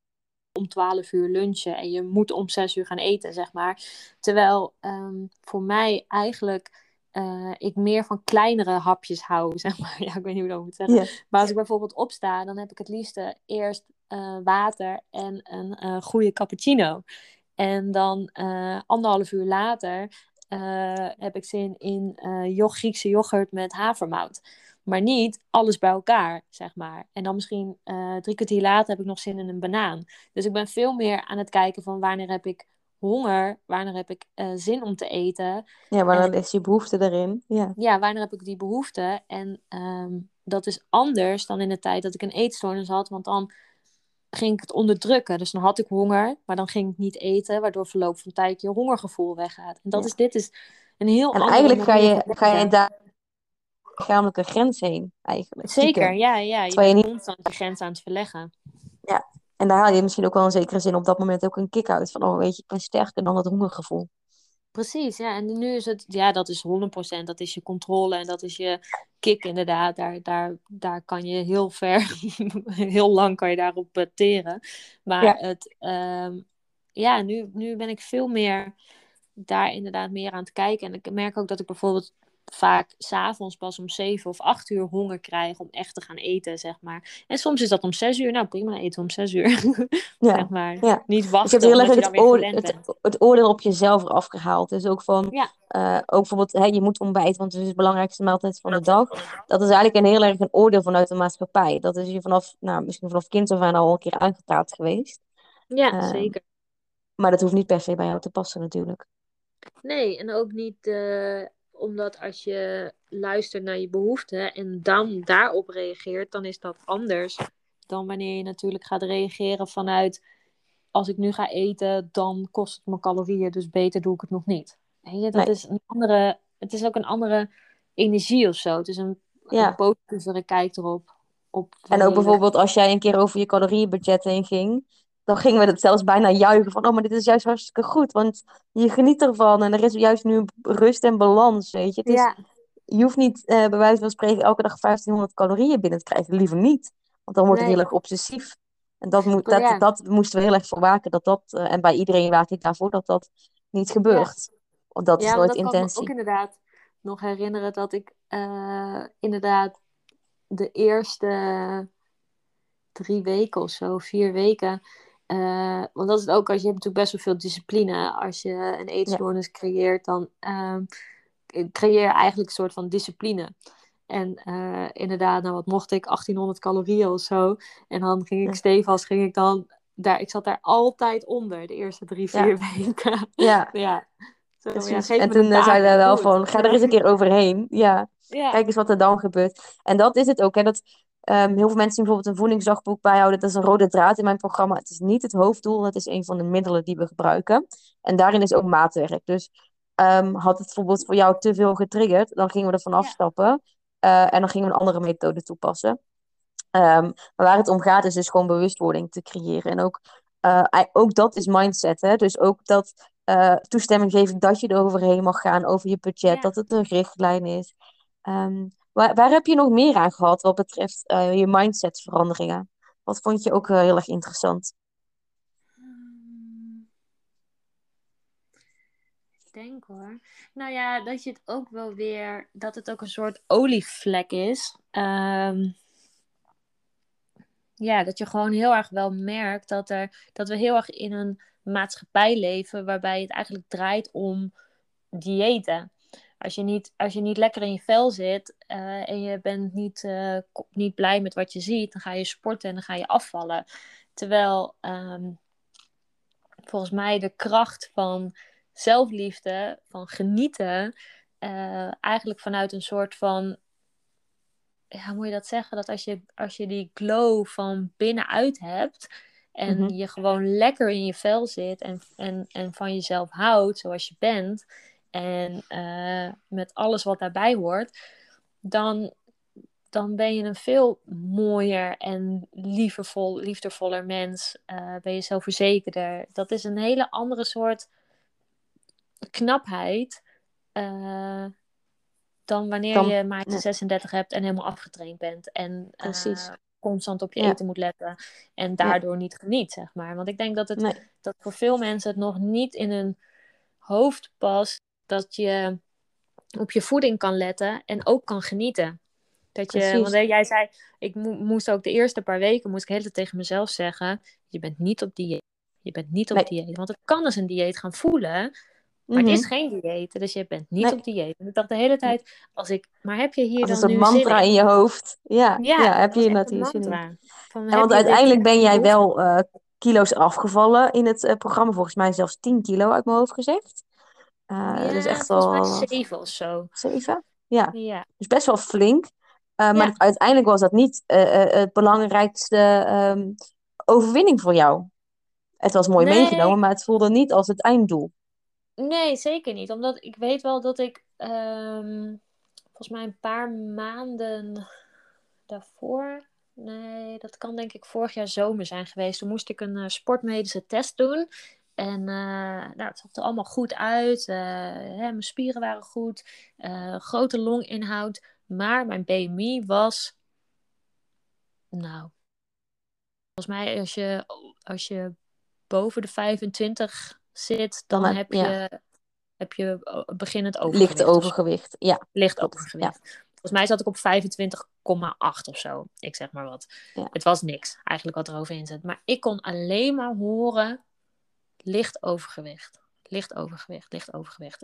om twaalf uur lunchen en je moet om zes uur gaan eten, zeg maar. Terwijl um, voor mij eigenlijk uh, ik meer van kleinere hapjes hou, zeg maar. Ja, ik weet niet hoe ik dat moet zeggen. Yeah. Maar als ik bijvoorbeeld opsta, dan heb ik het liefste eerst uh, water en een uh, goede cappuccino. En dan uh, anderhalf uur later uh, heb ik zin in uh, yoghurt, Griekse yoghurt met havermout. Maar niet alles bij elkaar, zeg maar. En dan misschien uh, drie kwartier later heb ik nog zin in een banaan. Dus ik ben veel meer aan het kijken van wanneer heb ik honger, wanneer heb ik uh, zin om te eten. Ja, maar en, dan is je behoefte erin. Ja, ja, wanneer heb ik die behoefte. En um, dat is anders dan in de tijd dat ik een eetstoornis had. Want dan ging ik het onderdrukken. Dus dan had ik honger, maar dan ging ik niet eten. Waardoor verloop van tijd je hongergevoel weggaat. En dat ja. is, dit is een heel En andere eigenlijk ga manier je, van ga je denken. daar lichamelijke grens heen, eigenlijk. Zeker, Stiekem. ja, ja. Je Terwijl bent je niet... constant je grens aan het verleggen. Ja. En daar haal je misschien ook wel in zekere zin op dat moment ook een kick uit. Van, oh weet je, ik ben sterker dan het hongergevoel. Precies, ja. En nu is het, ja, dat is honderd procent. Dat is je controle en dat is je kick inderdaad. Daar, daar, daar kan je heel ver, heel lang kan je daarop uh, teren. Maar Ja. het, um, ja, nu, nu ben ik veel meer daar inderdaad meer aan het kijken. En ik merk ook dat ik bijvoorbeeld vaak 's avonds pas om zeven of acht uur honger krijg om echt te gaan eten, zeg maar. En soms is dat om zes uur. Nou, prima, eten om zes uur. Zeg Ja, maar. ja. Niet Dus je hebt wachten heel erg omdat je het, dan weer oor- gewend het, bent. het oordeel op jezelf eraf gehaald. Dus ook van, Ja, eh, ook bijvoorbeeld, hè, je moet ontbijten, want het is de belangrijkste maaltijd van de dag. Dat is eigenlijk een heel erg een oordeel vanuit de maatschappij. Dat is je vanaf, nou, misschien vanaf kind af aan al een keer aangepraat geweest. ja, Ehm, zeker. maar dat hoeft niet per se bij jou te passen natuurlijk. Nee, en ook niet eh, omdat als je luistert naar je behoeften en dan daarop reageert, dan is dat anders dan wanneer je natuurlijk gaat reageren vanuit als ik nu ga eten, dan kost het me calorieën, dus beter doe ik het nog niet. Weet je, dat Nee, is een andere, het is ook een andere energie of zo. Het is een, een ja. positievere kijk erop, op En ook wanneer je... bijvoorbeeld als jij een keer over je calorieënbudget heen ging, dan gingen we het zelfs bijna juichen van, oh, maar dit is juist hartstikke goed, want je geniet ervan en er is juist nu rust en balans, weet je. Het is, Ja, je hoeft niet eh, bij wijze van spreken elke dag vijftienhonderd calorieën binnen te krijgen, liever niet, want dan wordt het heel nee, erg obsessief. En dat, moet, dat, ja. dat moesten we heel erg voor waken, dat dat, eh, en bij iedereen waak ik daarvoor, dat dat niet Ja. gebeurt. Want dat is Ja, want nooit dat kan ik me ook intentie. inderdaad nog herinneren dat ik eh, inderdaad de eerste drie weken of zo, vier weken. eh, want dat is het ook, als je hebt natuurlijk best wel veel discipline. Als je een Ja, eetstoornis creëert, dan ehm, creëer je eigenlijk een soort van discipline. En eh, inderdaad, nou wat mocht ik, achttienhonderd calorieën of zo. En dan ging ik ja, stevast, ging ik dan daar, ik zat daar altijd onder de eerste drie, ja, vier weken. ja. Ja, zo, ja, Precies. geef En me een toen eh, taak zeiden en we ik wel doe het. van, ga er Ja, eens een keer overheen. Ja, ja, kijk eens wat er dan gebeurt. En dat is het ook. Hè, dat, ehm, heel veel mensen die bijvoorbeeld een voedingsdagboek bijhouden. Dat is een rode draad in mijn programma. Het is niet het hoofddoel. Het is een van de middelen die we gebruiken. En daarin is ook maatwerk. Dus ehm, had het bijvoorbeeld voor jou te veel getriggerd, dan gingen we ervan ja, afstappen. Eh, en dan gingen we een andere methode toepassen. Ehm, maar waar het om gaat is dus gewoon bewustwording te creëren. En ook, eh, ei- ook dat is mindset. Hè? Dus ook dat eh, toestemming geven dat je er overheen mag gaan over je budget. ja. Dat het een richtlijn is. Ehm, waar, waar heb je nog meer aan gehad wat betreft eh, je mindsetveranderingen? Wat vond je ook eh, heel erg interessant? Hmm, ik denk hoor. Nou ja, dat je het ook wel weer, dat het ook een soort olievlek is. Ehm, ja, dat je gewoon heel erg wel merkt dat, er, dat we heel erg in een maatschappij leven waarbij het eigenlijk draait om diëten. Als je niet, als je niet lekker in je vel zit eh, en je bent niet, eh, ko- niet blij met wat je ziet, dan ga je sporten en dan ga je afvallen. Terwijl ehm, volgens mij de kracht van zelfliefde, van genieten, eh, eigenlijk vanuit een soort van, ja, hoe moet je dat zeggen? Dat als je, als je die glow van binnenuit hebt Mhm. en je gewoon lekker in je vel zit en, en, en van jezelf houdt zoals je bent en eh, met alles wat daarbij hoort, dan, dan ben je een veel mooier en liefdevol, liefdevoller mens. Eh, ben je zelfverzekerder. Dat is een hele andere soort knapheid. eh, dan wanneer Dan, je maatje ja, zesendertig hebt en helemaal afgetraind bent. En precies. eh, constant op je Ja, eten moet letten. En ja, daardoor niet geniet, zeg maar. Want ik denk dat het nee, dat voor veel mensen het nog niet in hun hoofd past dat je op je voeding kan letten en ook kan genieten. Dat je, want precies. hè, jij zei, ik mo- moest ook de eerste paar weken, moest ik de hele tijd tegen mezelf zeggen, je bent niet op dieet. Je bent niet op Nee. dieet. Want het kan als een dieet gaan voelen, maar het is Mhm. geen dieet. Dus je bent niet op Nee. dieet. En ik dacht de hele Nee. tijd, als ik, maar heb je hier Als een dan soort nu zin mantra in in? je hoofd. Ja, Ja, ja, dat heb je was hier echt een natuurlijk zin in. mantra. Van, En heb want je dit, uiteindelijk heb ben je jij behoefte? wel eh, kilo's afgevallen in het eh, programma. Volgens mij zelfs tien kilo uit mijn hoofd gezegd. Uh, dus Ja, echt volgens mij wel zeven of zo. zeven. Ja, Ja, dus best wel flink. Uh, maar ja. het- uiteindelijk was dat niet uh, uh, het belangrijkste um, overwinning voor jou. Het was mooi Nee, meegenomen, maar het voelde niet als het einddoel. nee, zeker niet. Omdat ik weet wel dat ik ehm, volgens mij een paar maanden daarvoor. Nee, dat kan denk ik vorig jaar zomer zijn geweest. Toen moest ik een eh, sportmedische test doen. En eh, nou, het zag er allemaal goed uit. Eh, hè, mijn spieren waren goed. eh, grote longinhoud. Maar mijn B M I was, nou, volgens mij als je, als je boven de vijfentwintig zit, Dan dan heb heb ja, je heb je uh, beginnend Licht overgewicht of zo. overgewicht, ja. Licht Klopt, ja. overgewicht. Volgens mij zat ik op vijfentwintig komma acht of zo. Ik zeg maar wat. Ja. Het was niks, eigenlijk wat er overheen zat. Maar ik kon alleen maar horen licht overgewicht. Licht overgewicht, licht overgewicht.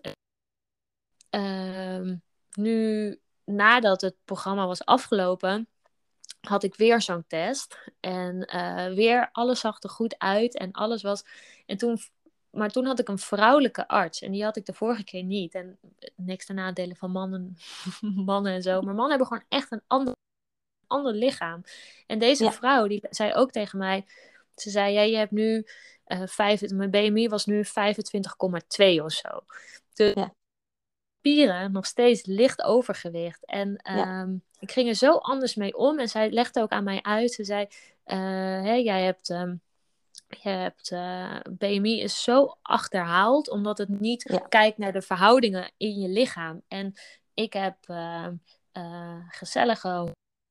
Uh, nu, nadat het programma was afgelopen, had ik weer zo'n test. En uh, weer, alles zag er goed uit. En alles was... En toen... Maar toen had ik een vrouwelijke arts. En die had ik de vorige keer niet. En niks te nadelen van mannen, mannen en zo. Maar mannen hebben gewoon echt een ander, ander lichaam. En deze Ja. vrouw, die zei ook tegen mij... Ze zei, ja, je hebt nu... Uh, vijf, mijn B M I was nu vijfentwintig komma twee of zo. Dus ja. spieren nog steeds licht overgewicht. En um, ja. ik ging er zo anders mee om. En zij legde ook aan mij uit. Ze zei, uh, hey, jij hebt... Um, Je hebt uh, B M I is zo achterhaald, omdat het niet ja. kijkt naar de verhoudingen in je lichaam. En ik heb uh, uh, gezellige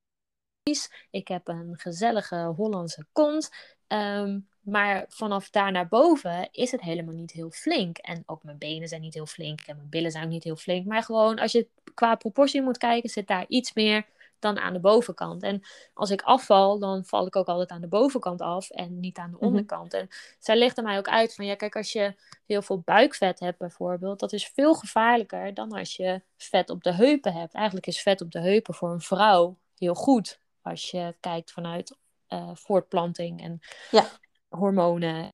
ik heb een gezellige Hollandse kont. Um, maar vanaf daar naar boven is het helemaal niet heel flink. En ook mijn benen zijn niet heel flink. En mijn billen zijn ook niet heel flink. Maar gewoon als je qua proportie moet kijken, zit daar iets meer dan aan de bovenkant. En als ik afval, dan val ik ook altijd aan de bovenkant af en niet aan de mm-hmm. onderkant. En zij legde mij ook uit van, ja, kijk, als je heel veel buikvet hebt bijvoorbeeld, dat is veel gevaarlijker dan als je vet op de heupen hebt. Eigenlijk is vet op de heupen voor een vrouw heel goed, als je kijkt vanuit uh, voortplanting en ja. hormonen.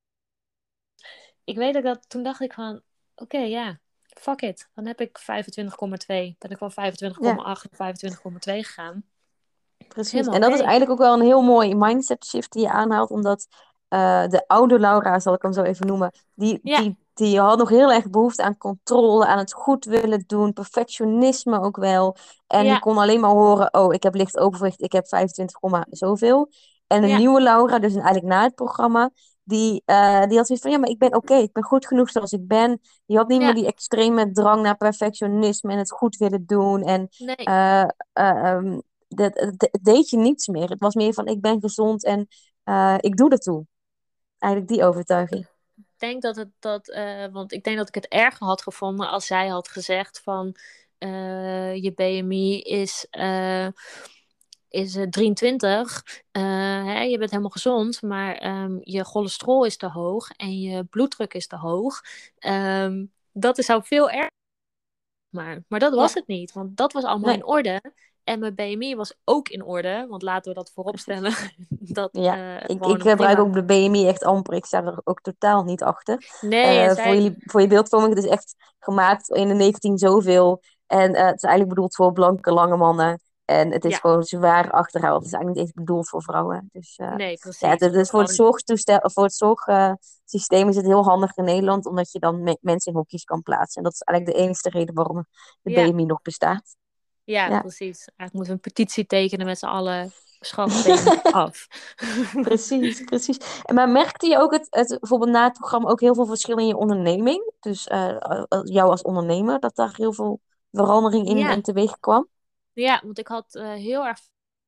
Ik weet dat, dat toen dacht ik van, oké, okay, ja, fuck it. Dan heb ik vijfentwintig komma twee. Ben ik van vijfentwintig komma acht naar vijfentwintig komma twee gegaan. Precies. Helemaal en dat mee. Is eigenlijk ook wel een heel mooi mindset shift die je aanhaalt. Omdat uh, de oude Laura, zal ik hem zo even noemen, die, ja. die, die had nog heel erg behoefte aan controle, aan het goed willen doen, perfectionisme ook wel. En ja. die kon alleen maar horen, oh, ik heb licht overgewicht, ik heb vijfentwintig, zoveel. En de ja. nieuwe Laura, dus eigenlijk na het programma, die, uh, die had zoiets van, ja, maar ik ben oké, okay, ik ben goed genoeg zoals ik ben. Die had niet ja. meer die extreme drang naar perfectionisme en het goed willen doen. En nee. uh, uh, um, dat, dat deed je niets meer. Het was meer van, ik ben gezond en uh, ik doe ertoe. Eigenlijk die overtuiging. Ik denk dat het, dat, uh, want ik denk dat ik het erger had gevonden als zij had gezegd van, uh, je B M I is... Uh, is uh, drieëntwintig, uh, hè, je bent helemaal gezond, maar um, je cholesterol is te hoog en je bloeddruk is te hoog. Um, dat zou veel erger. Maar, maar dat was ja. het niet, want dat was allemaal nee. in orde. En mijn B M I was ook in orde, want laten we dat vooropstellen. dat, ja, uh, ik, ik gebruik ook de B M I echt amper, ik sta er ook totaal niet achter. Nee, uh, zij... voor, je, voor je beeldvorming, het is echt gemaakt in de negentien zoveel. En uh, het is eigenlijk bedoeld voor blanke, lange mannen. En het is ja. gewoon zwaar achterhaald. Het is eigenlijk niet eens bedoeld voor vrouwen. Dus, uh, nee, precies. Ja, dus voor het zorgtoestel, voor het zorgsysteem uh, is het heel handig in Nederland, omdat je dan me- mensen in hokjes kan plaatsen. En dat is eigenlijk de enige reden waarom de ja. B M I nog bestaat. Ja, ja, precies. Eigenlijk moeten we een petitie tekenen met z'n allen. Schaf B M I af. Precies, precies. En maar merkte je ook het, het bijvoorbeeld na het programma ook heel veel verschil in je onderneming? Dus uh, jou als ondernemer, dat daar heel veel verandering in, ja. in teweeg kwam? Ja, want ik had uh, heel erg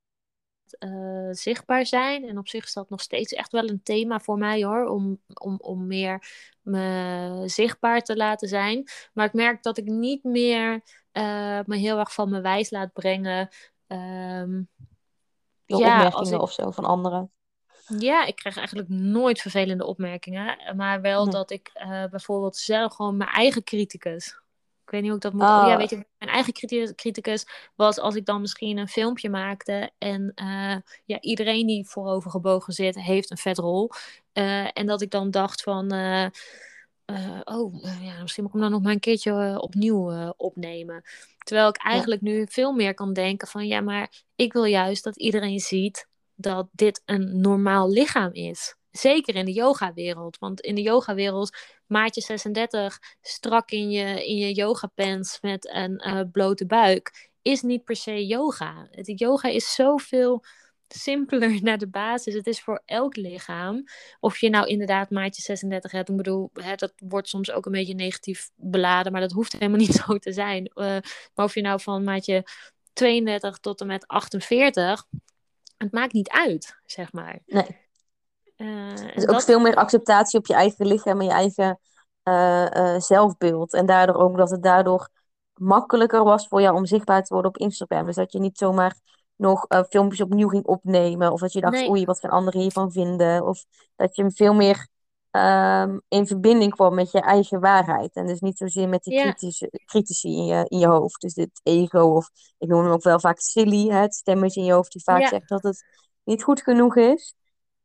uh, zichtbaar zijn. En op zich is dat nog steeds echt wel een thema voor mij hoor. Om, om, om meer me zichtbaar te laten zijn. Maar ik merk dat ik niet meer uh, me heel erg van mijn wijs laat brengen. Um, Door ja, opmerkingen ik... of zo van anderen. Ja, ik krijg eigenlijk nooit vervelende opmerkingen. Maar wel nee. dat ik uh, bijvoorbeeld zelf gewoon mijn eigen criticus... Ik weet niet hoe ik dat moet... Oh. Ja, weet je, mijn eigen criticus was als ik dan misschien een filmpje maakte en uh, ja, iedereen die voorovergebogen zit, heeft een vetrol. Uh, en dat ik dan dacht van... Uh, uh, oh, uh, ja, misschien moet ik hem dan nog maar een keertje uh, opnieuw uh, opnemen. Terwijl ik eigenlijk ja. nu veel meer kan denken van... Ja, maar ik wil juist dat iedereen ziet dat dit een normaal lichaam is. Zeker in de yogawereld. Want in de yogawereld, maatje zesendertig, strak in je, in je yogapants met een uh, blote buik, is niet per se yoga. Het yoga is zoveel simpeler naar de basis. Het is voor elk lichaam. Of je nou inderdaad maatje zesendertig hebt. Ik bedoel, hè, dat wordt soms ook een beetje negatief beladen, maar dat hoeft helemaal niet zo te zijn. Uh, maar of je nou van maatje tweeëndertig tot en met achtenveertig... Het maakt niet uit, zeg maar. Nee. Uh, dus ook dat... veel meer acceptatie op je eigen lichaam en je eigen uh, uh, zelfbeeld. En daardoor ook dat het daardoor makkelijker was voor jou om zichtbaar te worden op Instagram. Dus dat je niet zomaar nog uh, filmpjes opnieuw ging opnemen. Of dat je dacht, Nee, oei, wat gaan anderen hiervan vinden? Of dat je veel meer um, in verbinding kwam met je eigen waarheid. En dus niet zozeer met die ja, kritische, critici in je, in je hoofd. Dus dit ego, of ik noem hem ook wel vaak silly, hè, het stemmetje in je hoofd die vaak ja. zegt dat het niet goed genoeg is.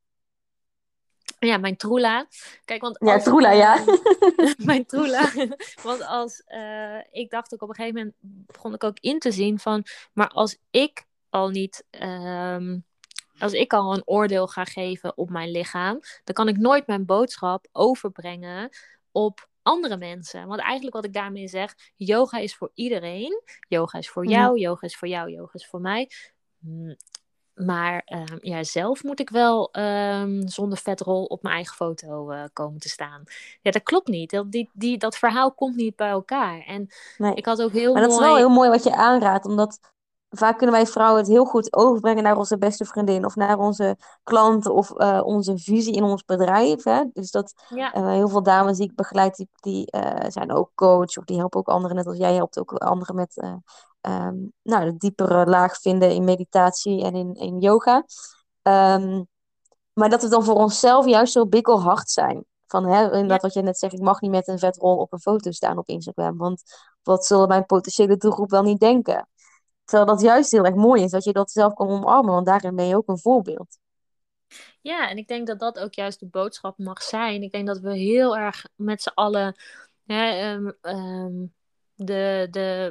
Ja, mijn troela. Kijk, want Ja, als... troela, ja. ehm, mijn troela. Want als... eh, ik dacht ook op een gegeven moment... begon ik ook in te zien van... maar als ik al niet... ehm, als ik al een oordeel ga geven op mijn lichaam... dan kan ik nooit mijn boodschap overbrengen op andere mensen. Want eigenlijk wat ik daarmee zeg... yoga is voor iedereen. Yoga is voor Mhm. jou, yoga is voor jou, yoga is voor mij. Hm, Maar ehm, ja, zelf moet ik wel ehm, zonder vetrol op mijn eigen foto eh, komen te staan. Ja, dat klopt niet. Dat, die, die, dat verhaal komt niet bij elkaar. En Nee. ik had ook heel Maar dat is wel mooi... heel mooi wat je aanraadt, omdat vaak kunnen wij vrouwen het heel goed overbrengen naar onze beste vriendin of naar onze klanten of eh, onze visie in ons bedrijf. Hè? Dus dat Ja, eh, heel veel dames die ik begeleid, die, die eh, zijn ook coach of die helpen ook anderen, net als jij helpt ook anderen met eh, ehm, nou, de diepere laag vinden in meditatie en in, in yoga. Ehm, maar dat we dan voor onszelf juist zo bikkelhard zijn. Van hè, ja, inderdaad wat je net zegt, ik mag niet met een vetrol op een foto staan op Instagram. Want wat zullen mijn potentiële doelgroep wel niet denken? Terwijl dat juist heel erg mooi is, dat je dat zelf kan omarmen. Want daarin ben je ook een voorbeeld. ja, en ik denk dat dat ook juist de boodschap mag zijn. Ik denk dat we heel erg met z'n allen... Hè, ehm, ehm, de, de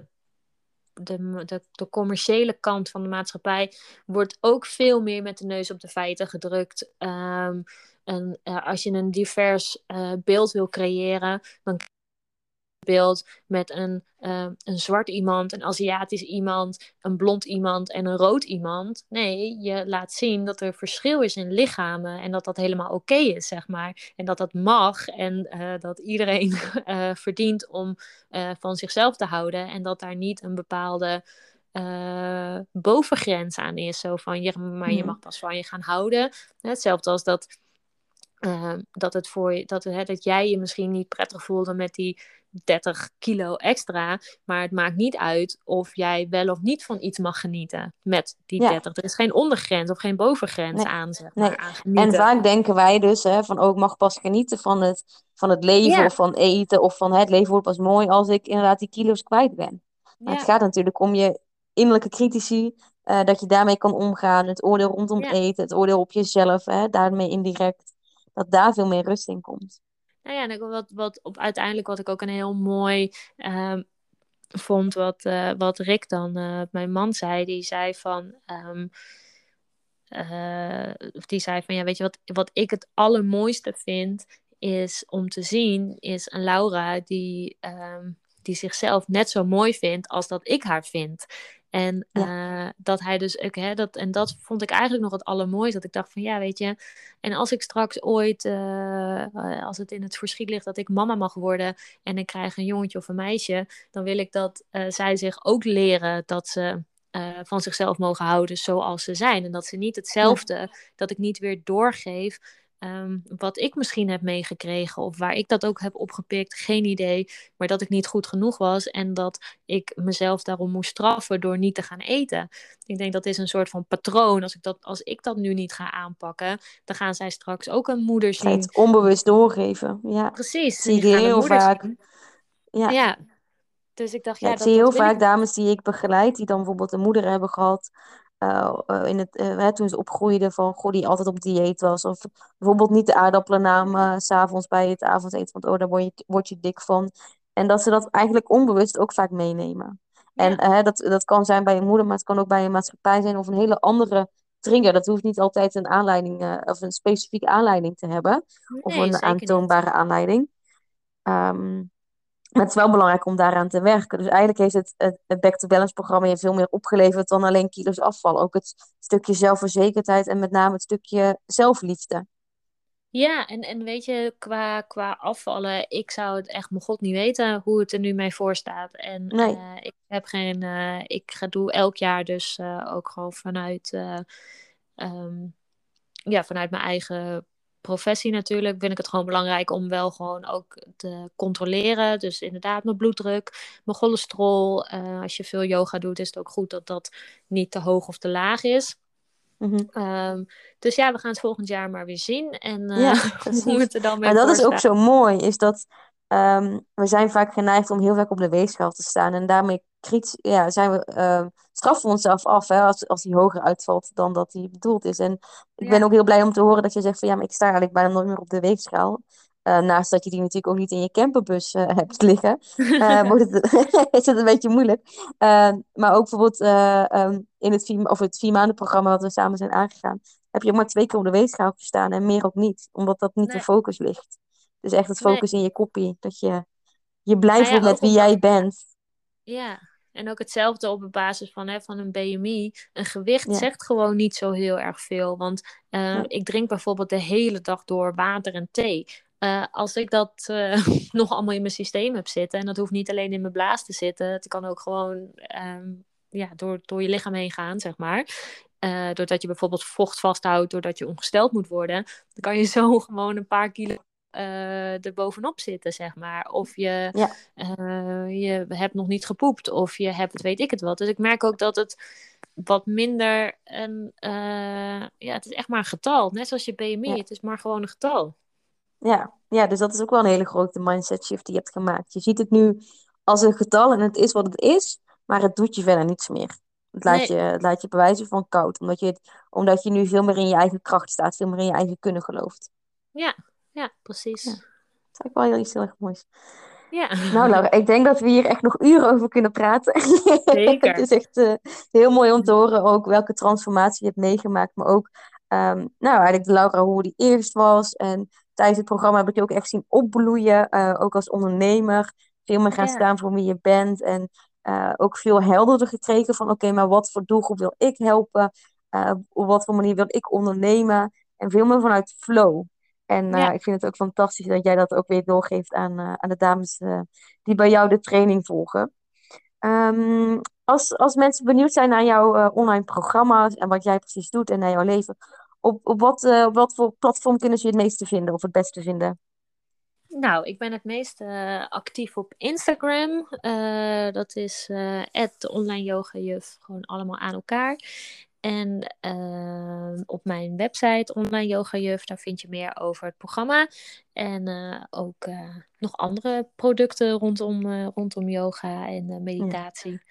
de, de, de commerciële kant van de maatschappij wordt ook veel meer met de neus op de feiten gedrukt. Um, en uh, als je een divers uh, beeld wil creëren, dan beeld met een, uh, een zwart iemand, een Aziatisch iemand, een blond iemand en een rood iemand. Nee, je laat zien dat er verschil is in lichamen en dat dat helemaal oké okay is, zeg maar. En dat dat mag en uh, dat iedereen uh, verdient om uh, van zichzelf te houden en dat daar niet een bepaalde uh, bovengrens aan is. Zo van, je, maar je mag pas van je gaan houden. Hetzelfde als dat Uh, dat, het voor je, dat, hè, dat jij je misschien niet prettig voelde met die dertig kilo extra. Maar het maakt niet uit of jij wel of niet van iets mag genieten met die Ja, dertig. Er is geen ondergrens of geen bovengrens nee, aan, zeg nee. maar, aan En genieten. vaak denken wij dus hè, van, oh, ik mag pas genieten van het, van het leven Ja, of van eten. Of van het leven wordt pas mooi als ik inderdaad die kilo's kwijt ben. Maar het ja, gaat natuurlijk om je innerlijke critici. Uh, dat je daarmee kan omgaan. Het oordeel rondom ja. eten. Het oordeel op jezelf. Hè, daarmee indirect. Dat daar veel meer rust in komt. Nou ja, en wat, wat op, uiteindelijk wat ik ook een heel mooi uh, vond, wat, uh, wat Rick dan, uh, mijn man, zei. Die zei van... Um, Uh, die zei van ja, weet je wat, wat ik het allermooiste vind is om te zien, is een Laura die, um, die zichzelf net zo mooi vindt als dat ik haar vind. En Ja. uh, dat hij dus ook, hè, dat, en dat vond ik eigenlijk nog het allermooiste. Dat ik dacht van ja, weet je, en als ik straks ooit, uh, als het in het verschiet ligt dat ik mama mag worden en ik krijg een jongetje of een meisje, dan wil ik dat uh, zij zich ook leren dat ze Uh, van zichzelf mogen houden zoals ze zijn. En dat ze niet hetzelfde, ja. Dat ik niet weer doorgeef um, wat ik misschien heb meegekregen of waar ik dat ook heb opgepikt, geen idee. Maar dat ik niet goed genoeg was en dat ik mezelf daarom moest straffen door niet te gaan eten. Ik denk dat is een soort van patroon. Als ik dat, als ik dat nu niet ga aanpakken, dan gaan zij straks ook een moeder Ga je zien. het onbewust doorgeven. Ja. Precies, Zie die ik gaan een heel moeder vaak. zien. Ja. Ja, dus ik dacht, Ja, ja, ik zie dat, dat heel wil ik vaak niet. dames die ik begeleid, die dan bijvoorbeeld een moeder hebben gehad. Uh, uh, in het, uh, hè, toen ze opgroeiden van, goh, die altijd op dieet was. Of bijvoorbeeld niet de aardappelen namen, 's s'avonds bij het avondeten. Want oh, daar word je, word je dik van. En dat ze dat eigenlijk onbewust ook vaak meenemen. En Ja, uh, dat, dat kan zijn bij een moeder, maar het kan ook bij een maatschappij zijn. Of een hele andere trigger. Dat hoeft niet altijd een aanleiding, uh, of een specifieke aanleiding te hebben. Of nee, een zeker niet. aantoonbare aanleiding. Um, Maar het is wel belangrijk om daaraan te werken. Dus eigenlijk heeft het, het, het Back to Balance programma je veel meer opgeleverd dan alleen kilo's afvallen. Ook het stukje zelfverzekerdheid en met name het stukje zelfliefde. Ja, en, en weet je, qua, qua afvallen, ik zou het echt mijn god niet weten hoe het er nu mee voor staat. En Nee, uh, ik heb geen, uh, ik ga doe elk jaar dus uh, ook gewoon vanuit, uh, um, ja, vanuit mijn eigen professie natuurlijk vind ik het gewoon belangrijk om wel gewoon ook te controleren. Dus inderdaad mijn bloeddruk, mijn cholesterol. Uh, als je veel yoga doet, is het ook goed dat dat niet te hoog of te laag is. Mm-hmm. Um, dus ja, we gaan het volgend jaar maar weer zien. En uh, Ja, hoe het er dan mee maar dat voor is ook staat. zo mooi, is dat um, we zijn vaak geneigd om heel vaak op de weegschaal te staan. En daarmee kritisch, ja, zijn we, uh, straffen we onszelf af, hè, als, als die hoger uitvalt dan dat die bedoeld is. En ik ben Ja. ook heel blij om te horen dat je zegt van ja, maar ik sta eigenlijk bijna nooit meer op de weegschaal. Uh, naast dat je die natuurlijk ook niet in je camperbus uh, hebt liggen, uh, wordt het, is het een beetje moeilijk. Uh, maar ook bijvoorbeeld uh, um, in het vier, of het vier maanden programma dat we samen zijn aangegaan, heb je ook maar twee keer op de weegschaal gestaan en meer ook niet. Omdat dat niet de Nee, focus ligt. Dus echt het nee. focus in je koppie. Dat je je blij Nou ja, voelt met ook wie omdat... jij bent. Ja, en ook hetzelfde op basis van, hè, van een B M I. Een gewicht Ja, zegt gewoon niet zo heel erg veel. Want uh, nee. ik drink bijvoorbeeld de hele dag door water en thee. Uh, als ik dat uh, nog allemaal in mijn systeem heb zitten, en dat hoeft niet alleen in mijn blaas te zitten, het kan ook gewoon um, ja, door, door je lichaam heen gaan, zeg maar. Uh, doordat je bijvoorbeeld vocht vasthoudt, doordat je ongesteld moet worden, dan kan je zo gewoon een paar kilo uh, er bovenop zitten, zeg maar. Of je, Ja. uh, je hebt nog niet gepoept, of je hebt, weet ik het wat. Dus ik merk ook dat het wat minder een, uh, ja, het is echt maar een getal. Net zoals je B M I, Ja. het is maar gewoon een getal. Ja. Ja, dus dat is ook wel een hele grote mindset shift die je hebt gemaakt. Je ziet het nu als een getal en het is wat het is, maar het doet je verder niets meer. Het laat je, Nee, het laat je bewijzen van koud, omdat je, het, omdat je nu veel meer in je eigen kracht staat, veel meer in je eigen kunnen gelooft. ja, ja, Ja, precies. dat is eigenlijk wel heel iets heel erg moois. Ja, Nou Laura, ik denk dat we hier echt nog uren over kunnen praten. Het zeker. is echt uh, heel mooi om te horen ook welke transformatie je hebt meegemaakt. Maar ook, um, nou eigenlijk de Laura hoe die eerst was. En tijdens het programma heb ik je ook echt zien opbloeien. Uh, ook als ondernemer. Veel meer gaan Ja, staan voor wie je bent. En uh, ook veel helderder gekregen van oké, okay, maar wat voor doelgroep wil ik helpen? Uh, op wat voor manier wil ik ondernemen? En veel meer vanuit flow. En uh, ja. ik vind het ook fantastisch dat jij dat ook weer doorgeeft aan, uh, aan de dames uh, die bij jou de training volgen. Um, als, als mensen benieuwd zijn naar jouw uh, online programma's en wat jij precies doet en naar jouw leven, op, op, wat, uh, op wat voor platform kunnen ze je het meeste vinden of het beste vinden? Nou, ik ben het meest uh, actief op Instagram. Uh, dat is uh, at online yoga juf, gewoon allemaal aan elkaar. En uh, op mijn website Online Yoga Juf, daar vind je meer over het programma. En uh, ook uh, nog andere producten rondom, uh, rondom yoga en uh, meditatie. Ja.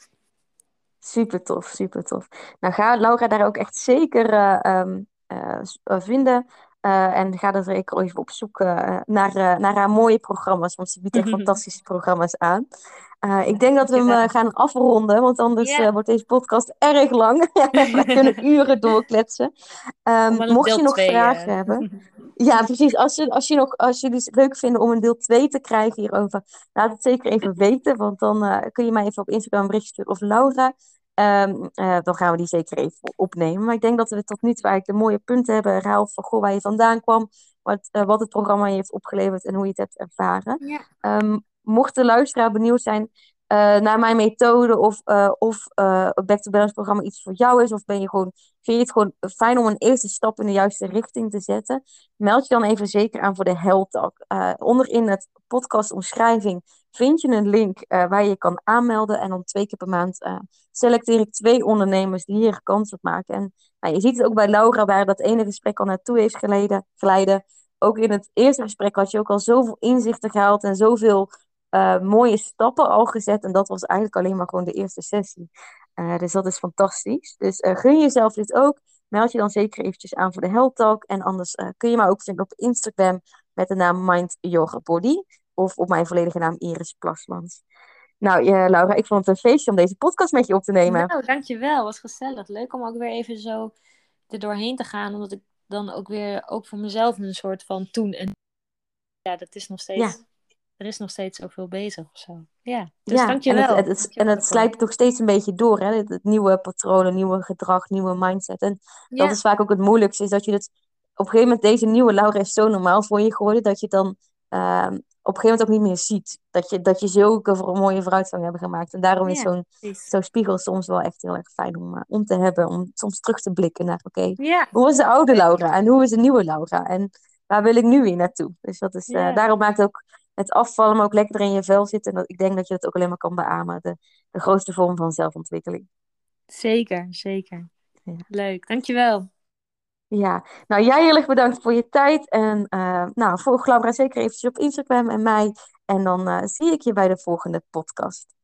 Super tof, super tof. Nou, ga Laura daar ook echt zeker uh, um, uh, vinden. Uh, en ga er zeker even op zoek uh, naar, uh, naar haar mooie programma's. Want ze biedt echt fantastische programma's aan. Uh, ik denk dat we hem uh, gaan afronden. Want anders ja. uh, wordt deze podcast erg lang. We kunnen uren doorkletsen. Um, mocht je nog twee, vragen uh... hebben. Ja, precies. Als, je, als, je nog, als jullie het leuk vinden om een deel twee te krijgen hierover. Laat het zeker even weten. Want dan uh, kun je mij even op Instagram een bericht sturen. Of Laura. Um, uh, dan gaan we die zeker even opnemen. Maar ik denk dat we tot nu toe eigenlijk de mooie punten hebben herhaald van goh, waar je vandaan kwam, wat, uh, wat het programma je heeft opgeleverd en hoe je het hebt ervaren. Ja. Um, mocht de luisteraar benieuwd zijn uh, naar mijn methode of, uh, of uh, het Back to Balance programma iets voor jou is, of ben je gewoon, vind je het gewoon fijn om een eerste stap in de juiste richting te zetten, meld je dan even zeker aan voor de Health Talk. Uh, onderin het podcastomschrijving vind je een link uh, waar je je kan aanmelden en dan twee keer per maand uh, selecteer ik twee ondernemers die hier kans op maken. En nou, je ziet het ook bij Laura, waar dat ene gesprek al naartoe heeft geleiden, geleiden. Ook in het eerste gesprek had je ook al zoveel inzichten gehaald en zoveel uh, mooie stappen al gezet. En dat was eigenlijk alleen maar gewoon de eerste sessie. Uh, dus dat is fantastisch. Dus uh, gun jezelf dit ook. Meld je dan zeker eventjes aan voor de Health Talk. En anders uh, kun je mij ook vinden op Instagram met de naam Mind Yoga Body. Of op mijn volledige naam Iris Plasmans. Nou, ja, Laura, ik vond het een feestje om deze podcast met je op te nemen. Nou, dankjewel. Was gezellig. Leuk om ook weer even zo er doorheen te gaan. Omdat ik dan ook weer, ook voor mezelf een soort van toen en... Ja, dat is nog steeds... Ja. Er is nog steeds zoveel bezig of zo. Ja, dus ja, dankjewel. En het, het, het, en het slijpt toch steeds een beetje door, hè? Het, het nieuwe patronen, nieuwe gedrag, nieuwe mindset. En ja. Dat is vaak ook het moeilijkste, is dat je het... Op een gegeven moment, deze nieuwe Laura is zo normaal voor je geworden, dat je dan... Uh, op een gegeven moment ook niet meer ziet. Dat je, dat je zulke voor- mooie vooruitgang hebben gemaakt. En daarom is Ja, zo'n precies. zo'n spiegel soms wel echt heel erg fijn om, eh, om te hebben. Om soms terug te blikken naar, oké, Ja, hoe was de oude Laura en hoe is de nieuwe Laura? En waar wil ik nu weer naartoe? Dus dat is, eh, ja. daarom maakt ook het afvallen, maar ook lekker in je vel zitten. En dat, ik denk dat je dat ook alleen maar kan beamen. De, de grootste vorm van zelfontwikkeling. Zeker, zeker. Ja. Leuk, dankjewel. Ja, nou jij heel erg bedankt voor je tijd. En eh, nou, volg Laura zeker eventjes op Instagram en mij. En dan eh, zie ik je bij de volgende podcast.